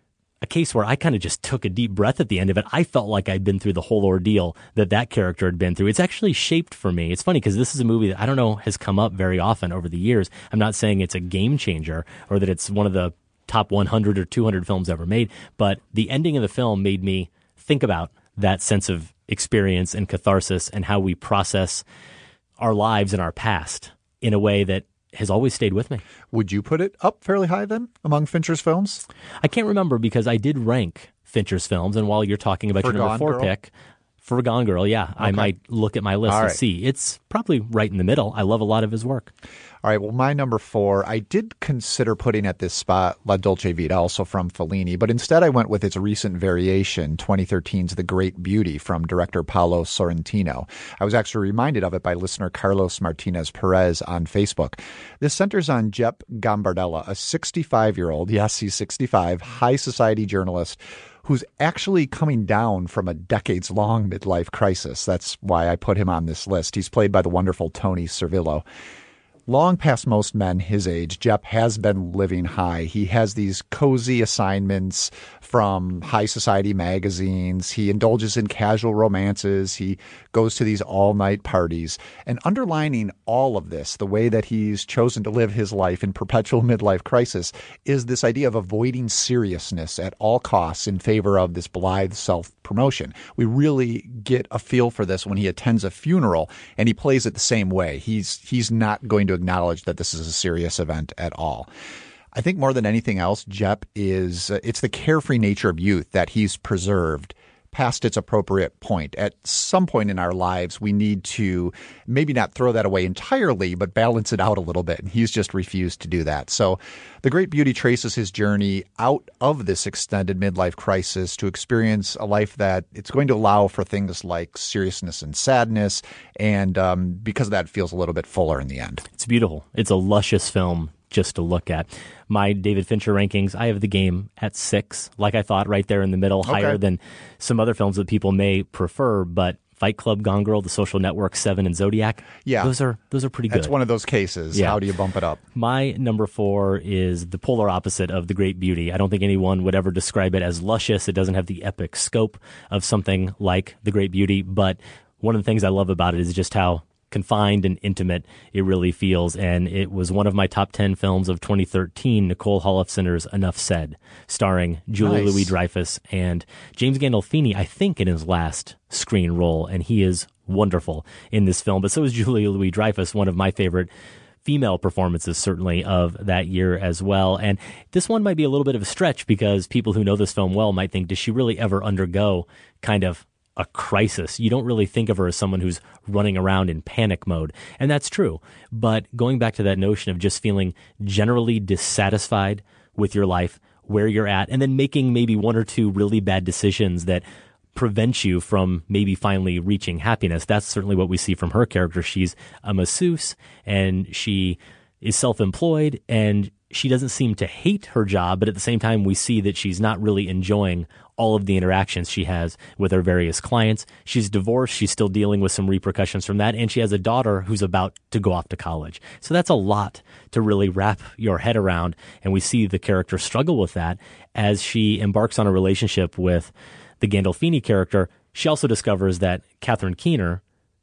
a case where I kind of just took a deep breath at the end of it. I felt like I'd been through the whole ordeal that character had been through. It's actually shaped for me. It's funny because this is a movie that I don't know has come up very often over the years. I'm not saying it's a game changer or that it's one of the top 100 or 200 films ever made, but the ending of the film made me think about that sense of experience and catharsis and how we process our lives and our past in a way that has always stayed with me. Would you put it up fairly high then among Fincher's films? I can't remember because I did rank Fincher's films, and while you're talking about your number 4 pick, for Gone Girl, okay. I might look at my list and see. It's probably right in the middle. I love a lot of his work. All right, well, my number 4, I did consider putting at this spot La Dolce Vita, also from Fellini, but instead I went with its recent variation, 2013's The Great Beauty from director Paolo Sorrentino. I was actually reminded of it by listener Carlos Martinez Perez on Facebook. This centers on Jep Gambardella, a 65-year-old, yes, he's 65, high society journalist who's actually coming down from a decades-long midlife crisis. That's why I put him on this list. He's played by the wonderful Tony Servillo. Long past most men his age, Jep has been living high. He has these cozy assignments from high society magazines. He indulges in casual romances. He goes to these all-night parties. And underlining all of this, the way that he's chosen to live his life in perpetual midlife crisis, is this idea of avoiding seriousness at all costs in favor of this blithe self-promotion. We really get a feel for this when he attends a funeral, and he plays it the same way. He's not going to acknowledge that this is a serious event at all. I think more than anything else, Jep is it's the carefree nature of youth that he's preserved past its appropriate point. At some point in our lives, we need to maybe not throw that away entirely, but balance it out a little bit. And he's just refused to do that. So The Great Beauty traces his journey out of this extended midlife crisis to experience a life that it's going to allow for things like seriousness and sadness. And because of that, it feels a little bit fuller in the end. It's beautiful. It's a luscious film just to look at. My David Fincher rankings, I have The Game at 6, like I thought, right there in the middle, higher than some other films that people may prefer, but Fight Club, Gone Girl, The Social Network, Seven, and Zodiac, those are pretty good. That's one of those cases. Yeah. How do you bump it up? My number 4 is the polar opposite of The Great Beauty. I don't think anyone would ever describe it as luscious. It doesn't have the epic scope of something like The Great Beauty, but one of the things I love about it is just how confined and intimate it really feels. And it was one of my top 10 films of 2013, Nicole Holofcener's Enough Said, starring Julia Louis-Dreyfus and James Gandolfini, I think in his last screen role. And he is wonderful in this film. But so is Julia Louis-Dreyfus, one of my favorite female performances, certainly, of that year as well. And this one might be a little bit of a stretch because people who know this film well might think, does she really ever undergo kind of a crisis? You don't really think of her as someone who's running around in panic mode. And that's true. But going back to that notion of just feeling generally dissatisfied with your life, where you're at, and then making maybe one or two really bad decisions that prevent you from maybe finally reaching happiness. That's certainly what we see from her character. She's a masseuse and she is self-employed and she doesn't seem to hate her job, but at the same time we see that she's not really enjoying all of the interactions she has with her various clients. She's divorced. She's still dealing with some repercussions from that. And she has a daughter who's about to go off to college. So that's a lot to really wrap your head around. And we see the character struggle with that as she embarks on a relationship with the Gandolfini character. She also discovers that Catherine Keener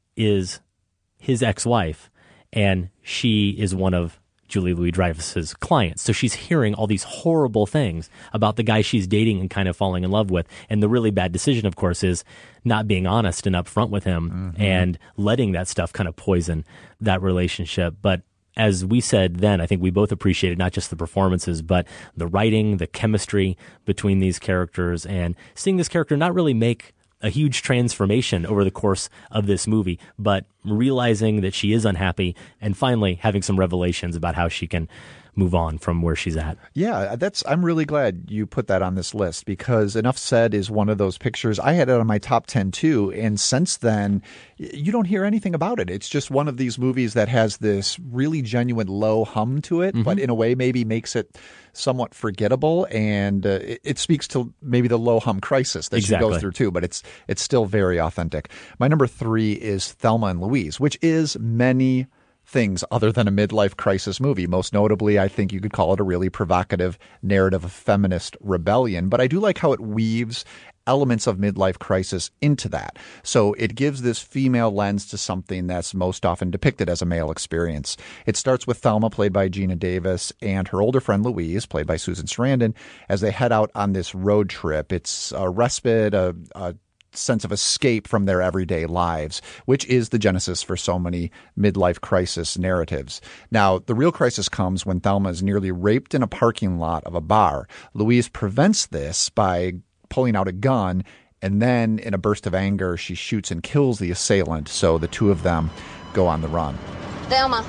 is his ex-wife, and she is one of Julia Louis-Dreyfus's clients. So she's hearing all these horrible things about the guy she's dating and kind of falling in love with. And the really bad decision, of course, is not being honest and upfront with him and letting that stuff kind of poison that relationship. But as we said then, I think we both appreciated not just the performances, but the writing, the chemistry between these characters, and seeing this character not really make a huge transformation over the course of this movie, but realizing that she is unhappy and finally having some revelations about how she can move on from where she's at. Yeah, I'm really glad you put that on this list because Enough Said is one of those pictures. I had it on my top 10 too. And since then, you don't hear anything about it. It's just one of these movies that has this really genuine low hum to it, but in a way maybe makes it somewhat forgettable. And it speaks to maybe the low hum crisis that she goes through too, but it's still very authentic. My number 3 is Thelma and Louise, which is many things other than a midlife crisis movie. Most notably, I think you could call it a really provocative narrative of feminist rebellion. But I do like how it weaves elements of midlife crisis into that. So it gives this female lens to something that's most often depicted as a male experience. It starts with Thelma, played by Gina Davis, and her older friend Louise, played by Susan Sarandon, as they head out on this road trip. It's a respite, a sense of escape from their everyday lives, which is the genesis for so many midlife crisis narratives. Now, the real crisis comes when Thelma is nearly raped in a parking lot of a bar. Louise prevents this by pulling out a gun, and then in a burst of anger, she shoots and kills the assailant, so the two of them go on the run. Thelma,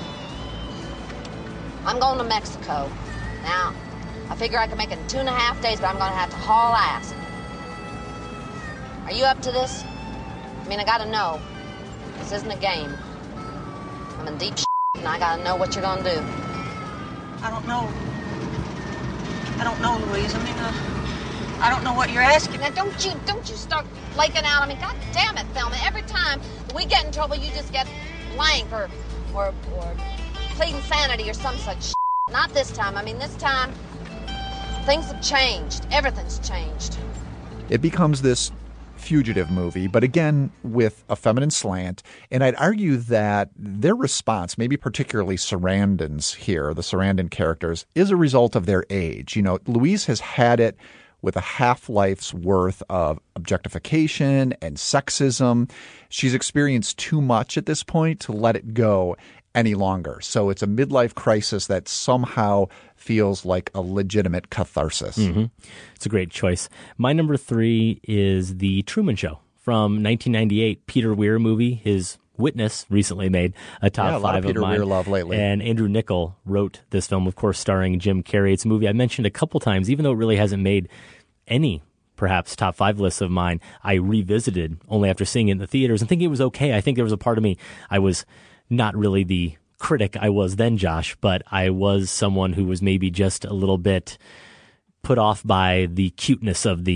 I'm going to Mexico. Now, I figure I can make it in 2.5 days, but I'm going to have to haul ass. Are you up to this? I mean, I gotta know. This isn't a game. I'm in deep shit, and I gotta know what you're gonna do. I don't know. I don't know, Louise. I mean, I don't know what you're asking. Now, don't you start flaking out. I mean, God damn it, Thelma. Every time we get in trouble, you just get blank or pleading sanity or some such shit. Not this time. I mean, this time, things have changed. Everything's changed. It becomes this fugitive movie, but again, with a feminine slant. And I'd argue that their response, maybe particularly Sarandon's here, the Sarandon characters, is a result of their age. You know, Louise has had it with a half-life's worth of objectification and sexism. She's experienced too much at this point to let it go any longer. So it's a midlife crisis that somehow feels like a legitimate catharsis. It's a great choice. My number 3 is The Truman Show from 1998, Peter Weir movie. His Witness recently made a top 5 of Peter mine. Weir love lately. And Andrew Niccol wrote this film, of course, starring Jim Carrey. It's a movie I mentioned a couple times, even though it really hasn't made any perhaps top 5 lists of mine. I revisited only after seeing it in the theaters and thinking it was okay. I think there was a part of me, I was not really the critic I was then, Josh, but I was someone who was maybe just a little bit put off by the cuteness of the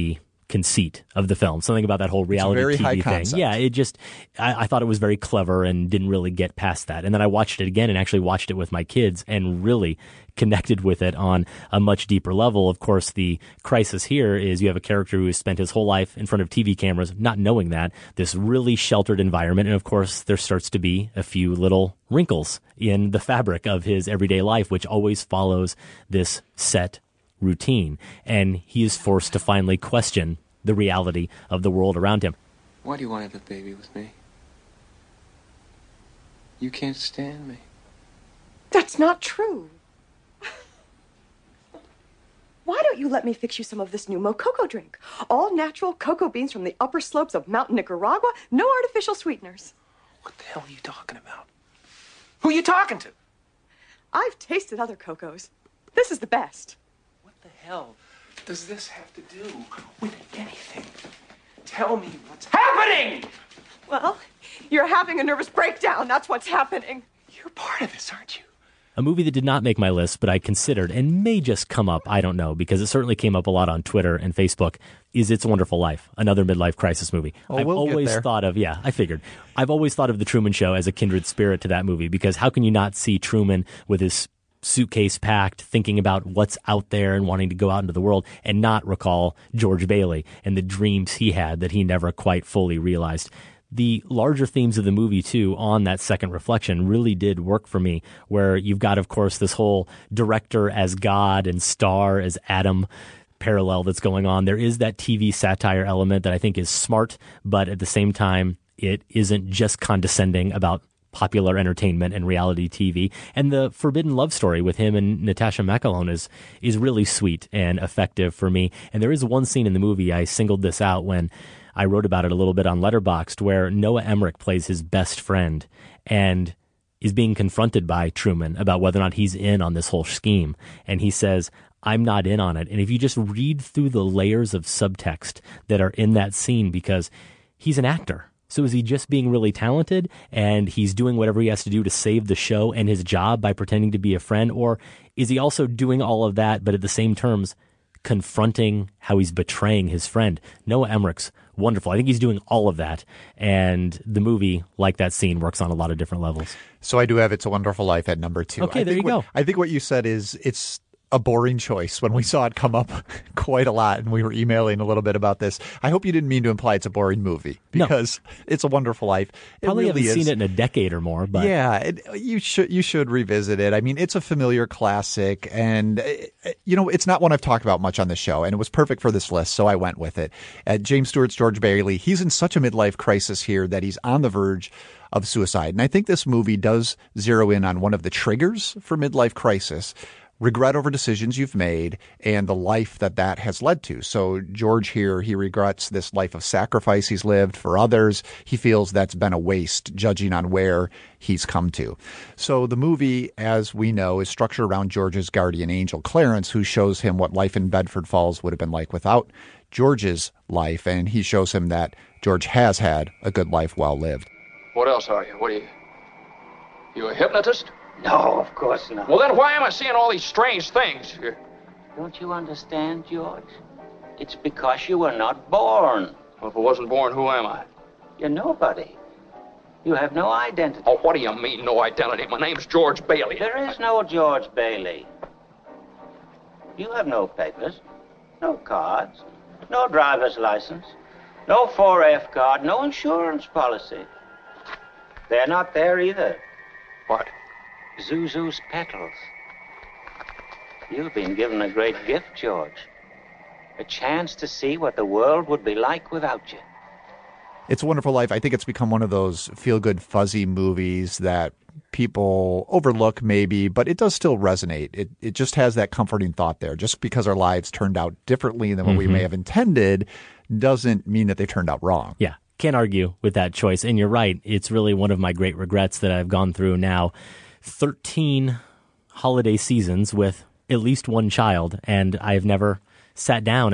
conceit of the film. Something about that whole reality very TV high thing. concept. Yeah, it just, I thought it was very clever and didn't really get past that. And then I watched it again and actually watched it with my kids and really connected with it on a much deeper level. Of course, the crisis here is you have a character who has spent his whole life in front of TV cameras, not knowing that, this really sheltered environment. And of course, there starts to be a few little wrinkles in the fabric of his everyday life, which always follows this set routine, and he is forced to finally question the reality of the world around him. Why do you want to have a baby with me? You can't stand me. That's not true. Why don't you let me fix you some of this new Mococo drink? All natural cocoa beans from the upper slopes of Mountain Nicaragua, no artificial sweeteners. What the hell are you talking about? Who are you talking to? I've tasted other cocos. This is the best. What the hell does this have to do with anything? Tell me what's happening! Well, you're having a nervous breakdown. That's what's happening. You're part of this, aren't you? A movie that did not make my list, but I considered and may just come up, I don't know, because it certainly came up a lot on Twitter and Facebook, is It's a Wonderful Life, another midlife crisis movie. I've always thought of, I've always thought of The Truman Show as a kindred spirit to that movie, because how can you not see Truman with his suitcase packed, thinking about what's out there and wanting to go out into the world, and not recall George Bailey and the dreams he had that he never quite fully realized. The larger themes of the movie, too, on that second reflection really did work for me, where you've got, of course, this whole director as God and star as Adam parallel that's going on. There is that TV satire element that I think is smart, but at the same time, it isn't just condescending about popular entertainment and reality TV. And the forbidden love story with him and Natasha McElhone is really sweet and effective for me. And there is one scene in the movie, I singled this out when I wrote about it a little bit on Letterboxd, where Noah Emmerich plays his best friend and is being confronted by Truman about whether or not he's in on this whole scheme. And he says, I'm not in on it. And if you just read through the layers of subtext that are in that scene, because he's an actor. So is he just being really talented and he's doing whatever he has to do to save the show and his job by pretending to be a friend? Or is he also doing all of that, but at the same terms, confronting how he's betraying his friend? Noah Emmerich's wonderful. I think he's doing all of that. And the movie, like that scene, works on a lot of different levels. So I do have It's a Wonderful Life at number 2. Okay, there you go. I think what you said is it's a boring choice when we saw it come up quite a lot, and we were emailing a little bit about this. I hope you didn't mean to imply it's a boring movie, because It's a Wonderful Life. Probably really haven't seen it in a decade or more, but yeah, you should revisit it. I mean, it's a familiar classic, and it's not one I've talked about much on the show, and it was perfect for this list, so I went with it. James Stewart's George Bailey, he's in such a midlife crisis here that he's on the verge of suicide, and I think this movie does zero in on one of the triggers for midlife crisis: regret over decisions you've made and the life that has led to. So George here, he regrets this life of sacrifice he's lived for others. He feels that's been a waste, judging on where he's come to. So the movie, as we know, is structured around George's guardian angel, Clarence, who shows him what life in Bedford Falls would have been like without George's life. And he shows him that George has had a good life well lived. What else are you? What are you? You a hypnotist? No, of course not. Well, then why am I seeing all these strange things? Don't you understand, George? It's because you were not born. Well, if I wasn't born, who am I? You're nobody. You have no identity. Oh, what do you mean, no identity? My name's George Bailey. There is no George Bailey. You have no papers, no cards, no driver's license, no 4F card, no insurance policy. They're not there either. What? Zuzu's petals. You've been given a great gift, George. A chance to see what the world would be like without you. It's a Wonderful Life. I think it's become one of those feel-good, fuzzy movies that people overlook maybe, but it does still resonate. It just has that comforting thought there. Just because our lives turned out differently than what we may have intended doesn't mean that they turned out wrong. Yeah. Can't argue with that choice. And you're right. It's really one of my great regrets that I've gone through now 13 holiday seasons with at least one child, and I've never sat down and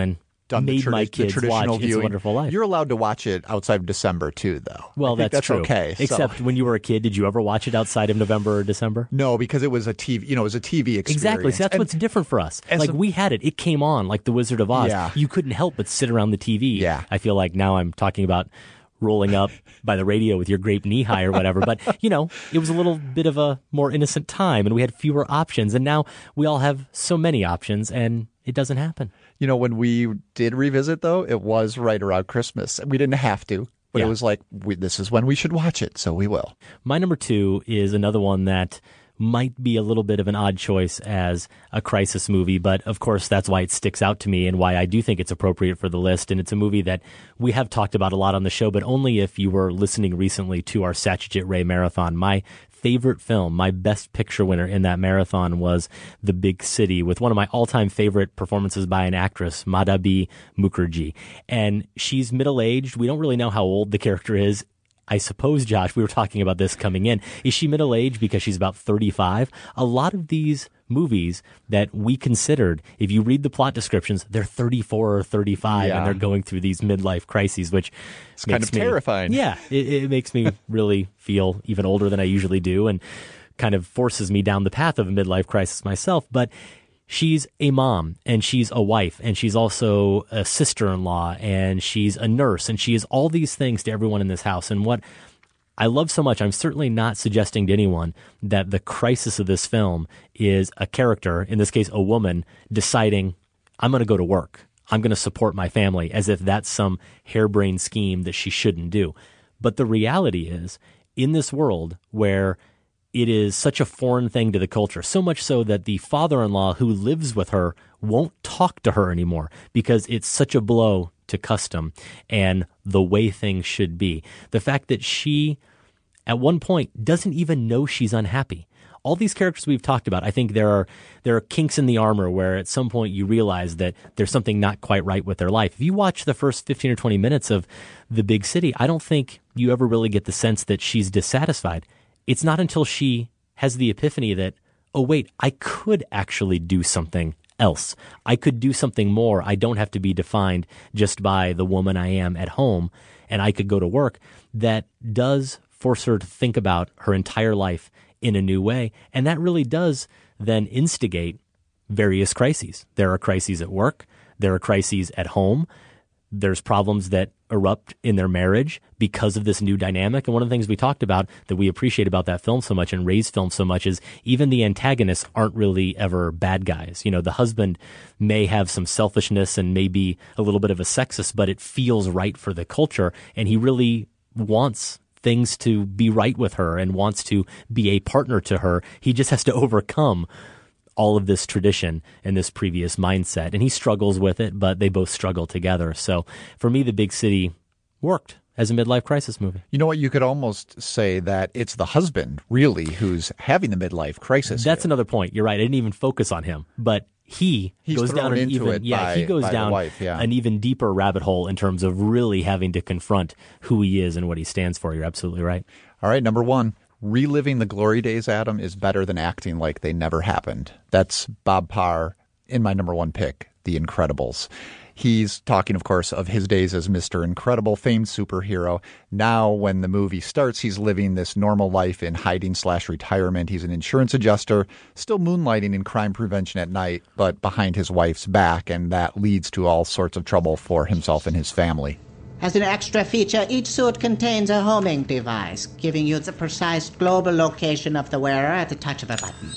done made the my kids traditional watch It's a viewing. Wonderful Life. You're allowed to watch it outside of December too, though. Well, I think that's true. Okay. Except when you were a kid, did you ever watch it outside of November or December? No, because it was a TV. It was a TV experience. Exactly. So that's what's different for us. Like we had it. It came on like The Wizard of Oz. Yeah. You couldn't help but sit around the TV. Yeah. I feel like now I'm talking about rolling up by the radio with your grape knee high or whatever. But, it was a little bit of a more innocent time and we had fewer options. And now we all have so many options and it doesn't happen. When we did revisit, though, it was right around Christmas. We didn't have to, but it was like, this is when we should watch it, so we will. My number 2 is another one that might be a little bit of an odd choice as a crisis movie, but of course that's why it sticks out to me and why I do think it's appropriate for the list. And it's a movie that we have talked about a lot on the show, but only if you were listening recently to our Satyajit Ray marathon. My favorite film, my best picture winner in that marathon was The Big City, with one of my all-time favorite performances by an actress, Madhabi Mukherjee. And she's middle-aged. We don't really know how old the character is. I suppose, Josh, we were talking about this coming in. Is she middle-aged because she's about 35? A lot of these movies that we considered, if you read the plot descriptions, they're 34 or 35 and they're going through these midlife crises, which it's kind of terrifying. Yeah, it makes me really feel even older than I usually do and kind of forces me down the path of a midlife crisis myself. But she's a mom and she's a wife and she's also a sister-in-law and she's a nurse and she is all these things to everyone in this house. And what I love so much, I'm certainly not suggesting to anyone that the crisis of this film is a character, in this case a woman, deciding, I'm going to go to work. I'm going to support my family, as if that's some harebrained scheme that she shouldn't do. But the reality is, in this world where it is such a foreign thing to the culture, so much so that the father-in-law who lives with her won't talk to her anymore because it's such a blow to custom and the way things should be. The fact that she, at one point, doesn't even know she's unhappy. All these characters we've talked about, I think there are kinks in the armor where at some point you realize that there's something not quite right with their life. If you watch the first 15 or 20 minutes of The Big City, I don't think you ever really get the sense that she's dissatisfied. It's not until she has the epiphany that, oh, wait, I could actually do something else. I could do something more. I don't have to be defined just by the woman I am at home, and I could go to work. That does force her to think about her entire life in a new way, and that really does then instigate various crises. There are crises at work. There are crises at home. There's problems that erupt in their marriage because of this new dynamic. And one of the things we talked about that we appreciate about that film so much and Ray's film so much is even the antagonists aren't really ever bad guys. The husband may have some selfishness and may be a little bit of a sexist, but it feels right for the culture. And he really wants things to be right with her and wants to be a partner to her. He just has to overcome all of this tradition and this previous mindset. And he struggles with it, but they both struggle together. So for me, The Big City worked as a midlife crisis movie. You know what? You could almost say that it's the husband, really, who's having the midlife crisis. That's another point. You're right. I didn't even focus on him. But he's goes down an even he goes down an even deeper rabbit hole in terms of really having to confront who he is and what he stands for. You're absolutely right. All right, number 1. Reliving the glory days, Adam, is better than acting like they never happened. That's Bob Parr in my number 1 pick, The Incredibles. He's talking, of course, of his days as Mr. Incredible, famed superhero. Now, when the movie starts, he's living this normal life in hiding/retirement. He's an insurance adjuster, still moonlighting in crime prevention at night, but behind his wife's back, and that leads to all sorts of trouble for himself and his family. As an extra feature, each suit contains a homing device, giving you the precise global location of the wearer at the touch of a button.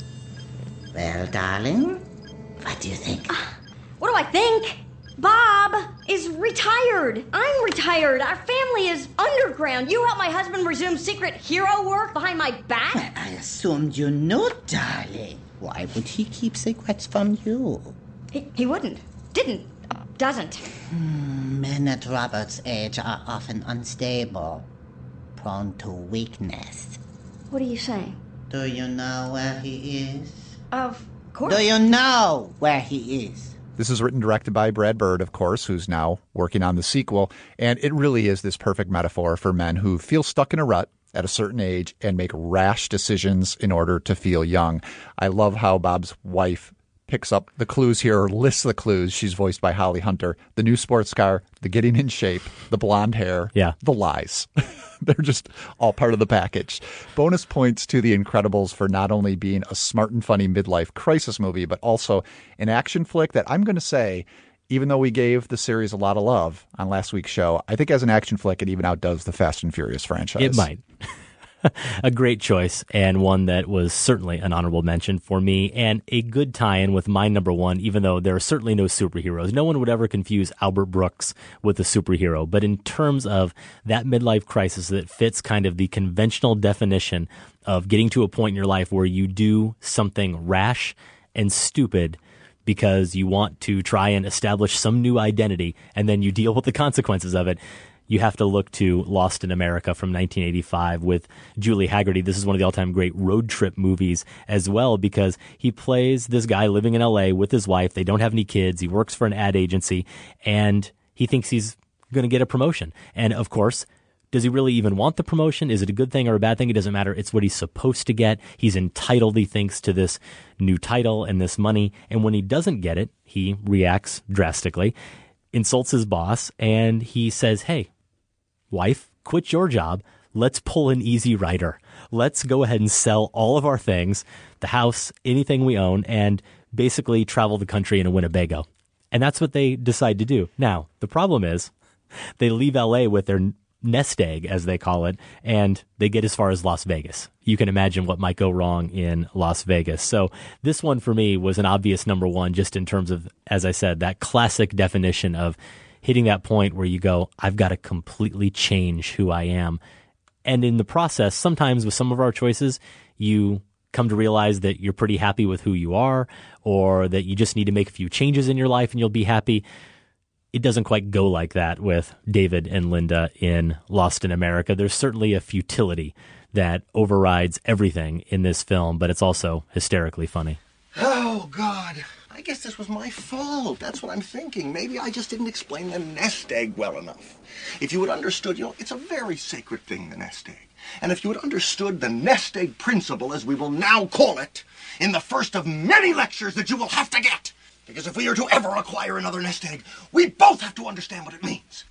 Well, darling, what do you think? What do I think? Bob is retired. I'm retired. Our family is underground. You help my husband resume secret hero work behind my back? I assumed you knew, darling. Why would he keep secrets from you? He wouldn't. Didn't. Doesn't. Men at Robert's age are often unstable, prone to weakness. What are you saying? Do you know where he is? Of course. Do you know where he is? This is written and directed by Brad Bird, of course, who's now working on the sequel. And it really is this perfect metaphor for men who feel stuck in a rut at a certain age and make rash decisions in order to feel young. I love how Bob's wife picks up the clues here, or lists the clues. She's voiced by Holly Hunter. The new sports car, the getting in shape, the blonde hair, the lies. They're just all part of the package. Bonus points to The Incredibles for not only being a smart and funny midlife crisis movie, but also an action flick that I'm going to say, even though we gave the series a lot of love on last week's show, I think as an action flick, it even outdoes the Fast and Furious franchise. It might. A great choice, and one that was certainly an honorable mention for me, and a good tie-in with my number one, even though there are certainly no superheroes. No one would ever confuse Albert Brooks with a superhero, but in terms of that midlife crisis that fits kind of the conventional definition of getting to a point in your life where you do something rash and stupid because you want to try and establish some new identity, and then you deal with the consequences of it. You have to look to Lost in America from 1985 with Julie Haggerty. This is one of the all-time great road trip movies as well, because he plays this guy living in L.A. with his wife. They don't have any kids. He works for an ad agency, and he thinks he's going to get a promotion. And, of course, does he really even want the promotion? Is it a good thing or a bad thing? It doesn't matter. It's what he's supposed to get. He's entitled, he thinks, to this new title and this money. And when he doesn't get it, he reacts drastically, insults his boss, and he says, hey, wife, quit your job. Let's pull an Easy Rider. Let's go ahead and sell all of our things, the house, anything we own, and basically travel the country in a Winnebago. And that's what they decide to do. Now, the problem is they leave L.A. with their nest egg, as they call it, and they get as far as Las Vegas. You can imagine what might go wrong in Las Vegas. So this one for me was an obvious number one, just in terms of, as I said, that classic definition of hitting that point where you go, I've got to completely change who I am. And in the process, sometimes with some of our choices, you come to realize that you're pretty happy with who you are, or that you just need to make a few changes in your life and you'll be happy. It doesn't quite go like that with David and Linda in Lost in America. There's certainly a futility that overrides everything in this film, but it's also hysterically funny. Oh, God. I guess this was my fault. That's what I'm thinking. Maybe I just didn't explain the nest egg well enough. If you had understood, it's a very sacred thing, the nest egg. And if you had understood the nest egg principle, as we will now call it, in the first of many lectures that you will have to get, because if we are to ever acquire another nest egg, we both have to understand what it means.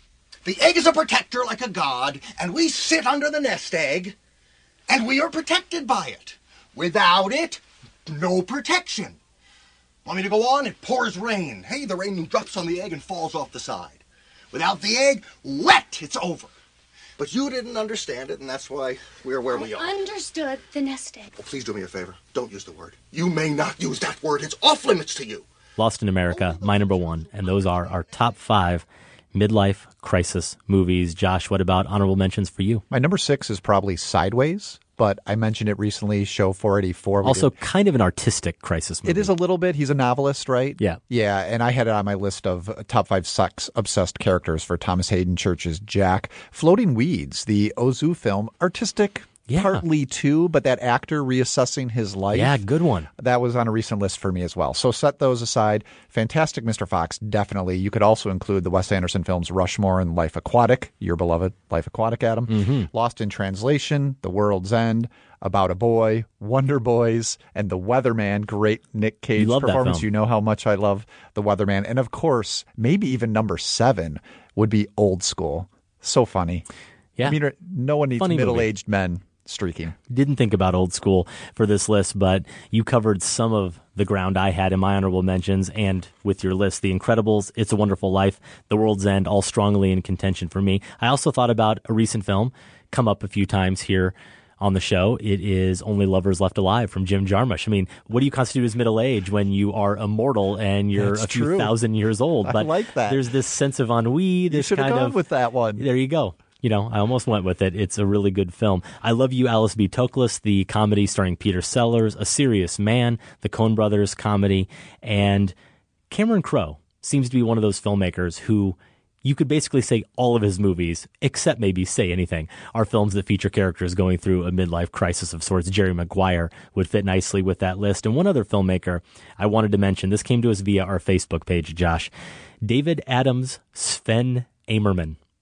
The egg is a protector like a god, and we sit under the nest egg, and we are protected by it. Without it, no protection. Want me to go on? It pours rain. Hey, the rain drops on the egg and falls off the side. Without the egg, wet, it's over. But you didn't understand it, and that's why we're where we are. Understood the nest egg. Well, please do me a favor. Don't use the word. You may not use that word. It's off limits to you. Lost in America, my number one, and those are our top 5 midlife crisis movies. Josh, what about honorable mentions for you? My number 6 is probably Sideways, but I mentioned it recently, show 484. Also kind of an artistic crisis movie. It is a little bit. He's a novelist, right? Yeah. Yeah, and I had it on my list of top 5 sex-obsessed characters for Thomas Hayden Church's Jack. Floating Weeds, the Ozu film, artistic, partly too, but that actor reassessing his life. Yeah, good one. That was on a recent list for me as well. So set those aside. Fantastic Mr. Fox, definitely. You could also include the Wes Anderson films Rushmore and Life Aquatic, your beloved Life Aquatic, Adam. Mm-hmm. Lost in Translation, The World's End, About a Boy, Wonder Boys, and The Weatherman. Great Nick Cage performance. You know how much I love The Weatherman. And of course, maybe even number 7 would be Old School. So funny. Yeah. I mean, no one needs Funny middle-aged men streaking. Didn't think about Old School for this list, but you covered some of the ground I had in my honorable mentions and with your list. The Incredibles, It's a Wonderful Life, The World's End, all strongly in contention for me. I also thought about a recent film, come up a few times here on the show. It is Only Lovers Left Alive from Jim Jarmusch. I mean, what do you constitute as middle age when you are immortal and you're That's a few true. thousand years old? But I like that. There's this sense of ennui. This You should have kind gone of with that one. There you go. You know, I almost went with it. It's a really good film. I Love You, Alice B. Toklas, the comedy starring Peter Sellers, A Serious Man, the Coen Brothers comedy, and Cameron Crowe seems to be one of those filmmakers who you could basically say all of his movies, except maybe Say Anything, are films that feature characters going through a midlife crisis of sorts. Jerry Maguire would fit nicely with that list. And one other filmmaker I wanted to mention, this came to us via our Facebook page, Josh, David Adams Sven Amerman.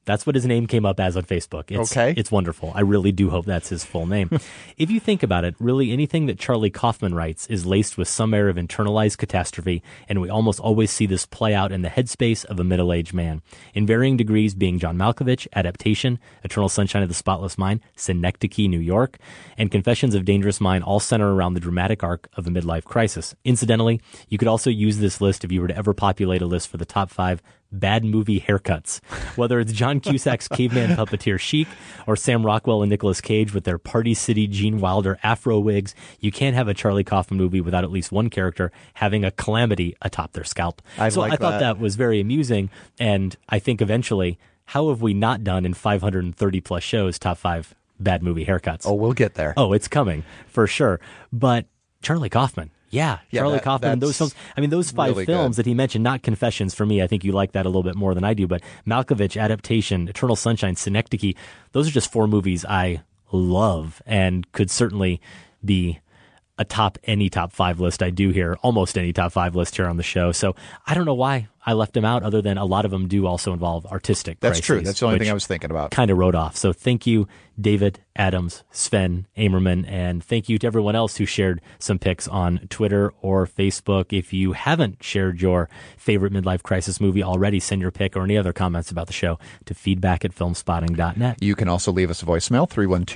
That's what his name came up as on Facebook. It's wonderful. I really do hope that's his full name. If you think about it, really anything that Charlie Kaufman writes is laced with some air of internalized catastrophe, and we almost always see this play out in the headspace of a middle-aged man. In varying degrees being John Malkovich, Adaptation, Eternal Sunshine of the Spotless Mind, Synecdoche, New York, and Confessions of Dangerous Mind all center around the dramatic arc of a midlife crisis. Incidentally, you could also use this list if you were to ever populate a list for the top 5 bad movie haircuts. Whether it's John Cusack's caveman puppeteer chic or Sam Rockwell and Nicolas Cage with their Party City Gene Wilder afro wigs, you can't have a Charlie Kaufman movie without at least one character having a calamity atop their scalp. I thought that was very amusing, and I think eventually, how have we not done in 530 plus shows top 5 bad movie haircuts? Oh, we'll get there. Oh, it's coming for sure. But Charlie Kaufman. Yeah, Charlie Kaufman, those films. I mean, those 5 really films that he mentioned, not Confessions for me. I think you like that a little bit more than I do. But Malkovich, Adaptation, Eternal Sunshine, Synecdoche, those are just 4 movies I love and could certainly be atop any top 5 list I do here, almost any top 5 list here on the show. So I don't know why I left them out, other than a lot of them do also involve artistic crises. That's true. That's the only thing I was thinking about. Kind of wrote off. So thank you, David, Adams, Sven, Amerman, and thank you to everyone else who shared some picks on Twitter or Facebook. If you haven't shared your favorite midlife crisis movie already, send your pick or any other comments about the show to feedback@filmspotting.net. You can also leave us a voicemail,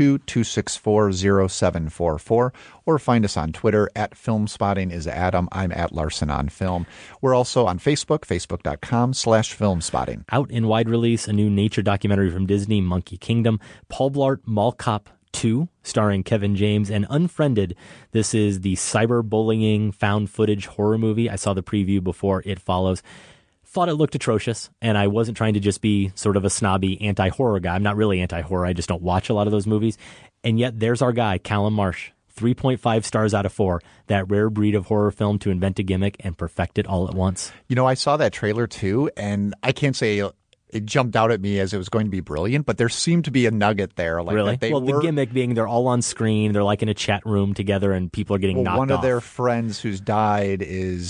312-264-0744, or find us on Twitter @FilmSpotting is Adam. I'm @LarsonOnFilm. We're also on Facebook, facebook.com/filmspotting. Out in wide release, a new nature documentary from Disney, Monkey Kingdom. Paul Blart Mall Cop 2, starring Kevin James, and Unfriended. This is the cyberbullying found footage horror movie. I saw the preview before It Follows. Thought it looked atrocious, and I wasn't trying to just be sort of a snobby anti-horror guy. I'm not really anti-horror. I just don't watch a lot of those movies. And yet there's our guy, Callum Marsh. 3.5 stars out of 4. That rare breed of horror film to invent a gimmick and perfect it all at once. You know, I saw that trailer too, and I can't say it jumped out at me as it was going to be brilliant, but there seemed to be a nugget there. Like really? That the gimmick being they're all on screen, they're like in a chat room together, and people are getting knocked off. One of their friends who's died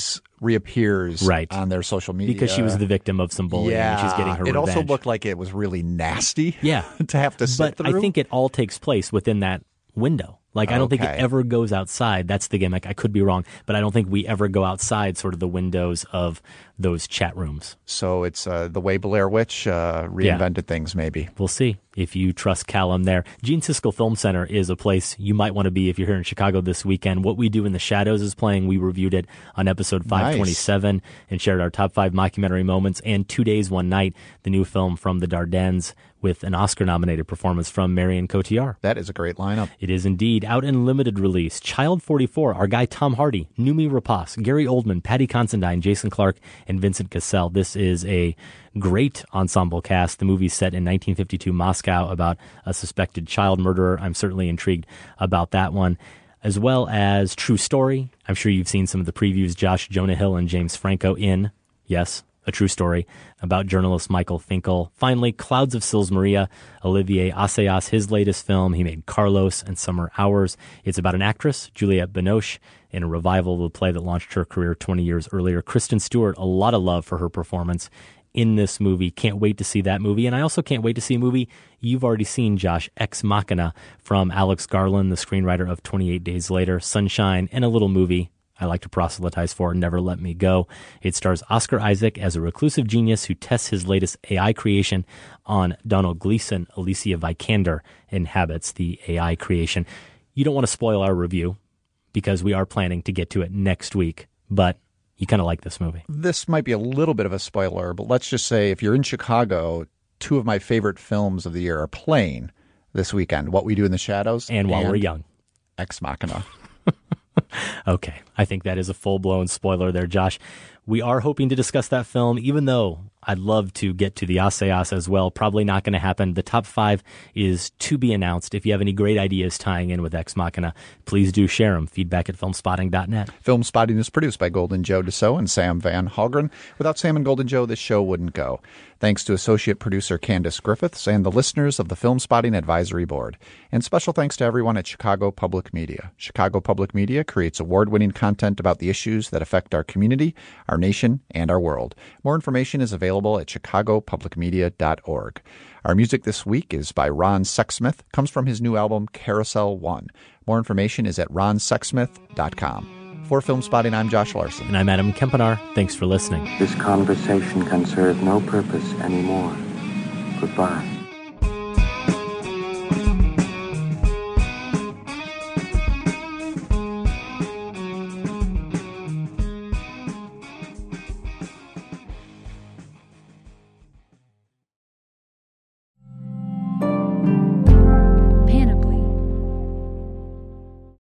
reappears on their social media. Because she was the victim of some bullying, and she's getting her revenge. It also looked like it was really nasty to have to sit through. But I think it all takes place within that window. Like, I don't think it ever goes outside. That's the gimmick. I could be wrong, but I don't think we ever go outside sort of the windows of those chat rooms. So it's the way Blair Witch reinvented things, maybe. We'll see if you trust Callum there. Gene Siskel Film Center is a place you might want to be if you're here in Chicago this weekend. What We Do in the Shadows is playing. We reviewed it on episode 527 and shared our top 5 mockumentary moments. And 2 Days, One Night, the new film from the Dardennes, with an Oscar-nominated performance from Marion Cotillard. That is a great lineup. It is indeed. Out in limited release, Child 44, our guy Tom Hardy, Noomi Rapace, Gary Oldman, Patty Considine, Jason Clarke, and Vincent Cassel. This is a great ensemble cast. The movie's set in 1952 Moscow about a suspected child murderer. I'm certainly intrigued about that one. As well as True Story. I'm sure you've seen some of the previews. Josh, Jonah Hill, and James Franco in, yes, A True Story, about journalist Michael Finkel. Finally, Clouds of Sils Maria, Olivier Assayas, his latest film. He made Carlos and Summer Hours. It's about an actress, Juliette Binoche, in a revival of a play that launched her career 20 years earlier. Kristen Stewart, a lot of love for her performance in this movie. Can't wait to see that movie. And I also can't wait to see a movie you've already seen, Josh, Ex Machina, from Alex Garland, the screenwriter of 28 Days Later, Sunshine, and a little movie I like to proselytize for, Never Let Me Go. It stars Oscar Isaac as a reclusive genius who tests his latest AI creation on Donald Gleason. Alicia Vikander inhabits the AI creation. You don't want to spoil our review because we are planning to get to it next week, but you kind of like this movie. This might be a little bit of a spoiler, but let's just say if you're in Chicago, 2 of my favorite films of the year are playing this weekend. What We Do in the Shadows and While We're Young. Ex Machina. Okay, I think that is a full-blown spoiler there, Josh. We are hoping to discuss that film, even though I'd love to get to the Assayas as well. Probably not going to happen. The top 5 is to be announced. If you have any great ideas tying in with Ex Machina, please do share them. Feedback@filmspotting.net. Film Spotting is produced by Golden Joe Dassault and Sam Van Halgren. Without Sam and Golden Joe, this show wouldn't go. Thanks to associate producer Candace Griffiths and the listeners of the Film Spotting Advisory Board. And special thanks to everyone at Chicago Public Media. Chicago Public Media creates award-winning content about the issues that affect our community. Our nation, and our world. More information is available at chicagopublicmedia.org. Our music this week is by Ron Sexsmith, comes from his new album Carousel 1. More information is at ronsexsmith.com. For Film Spotting, I'm Josh Larson. And I'm Adam Kempenar. Thanks for listening. This conversation can serve no purpose anymore. Goodbye.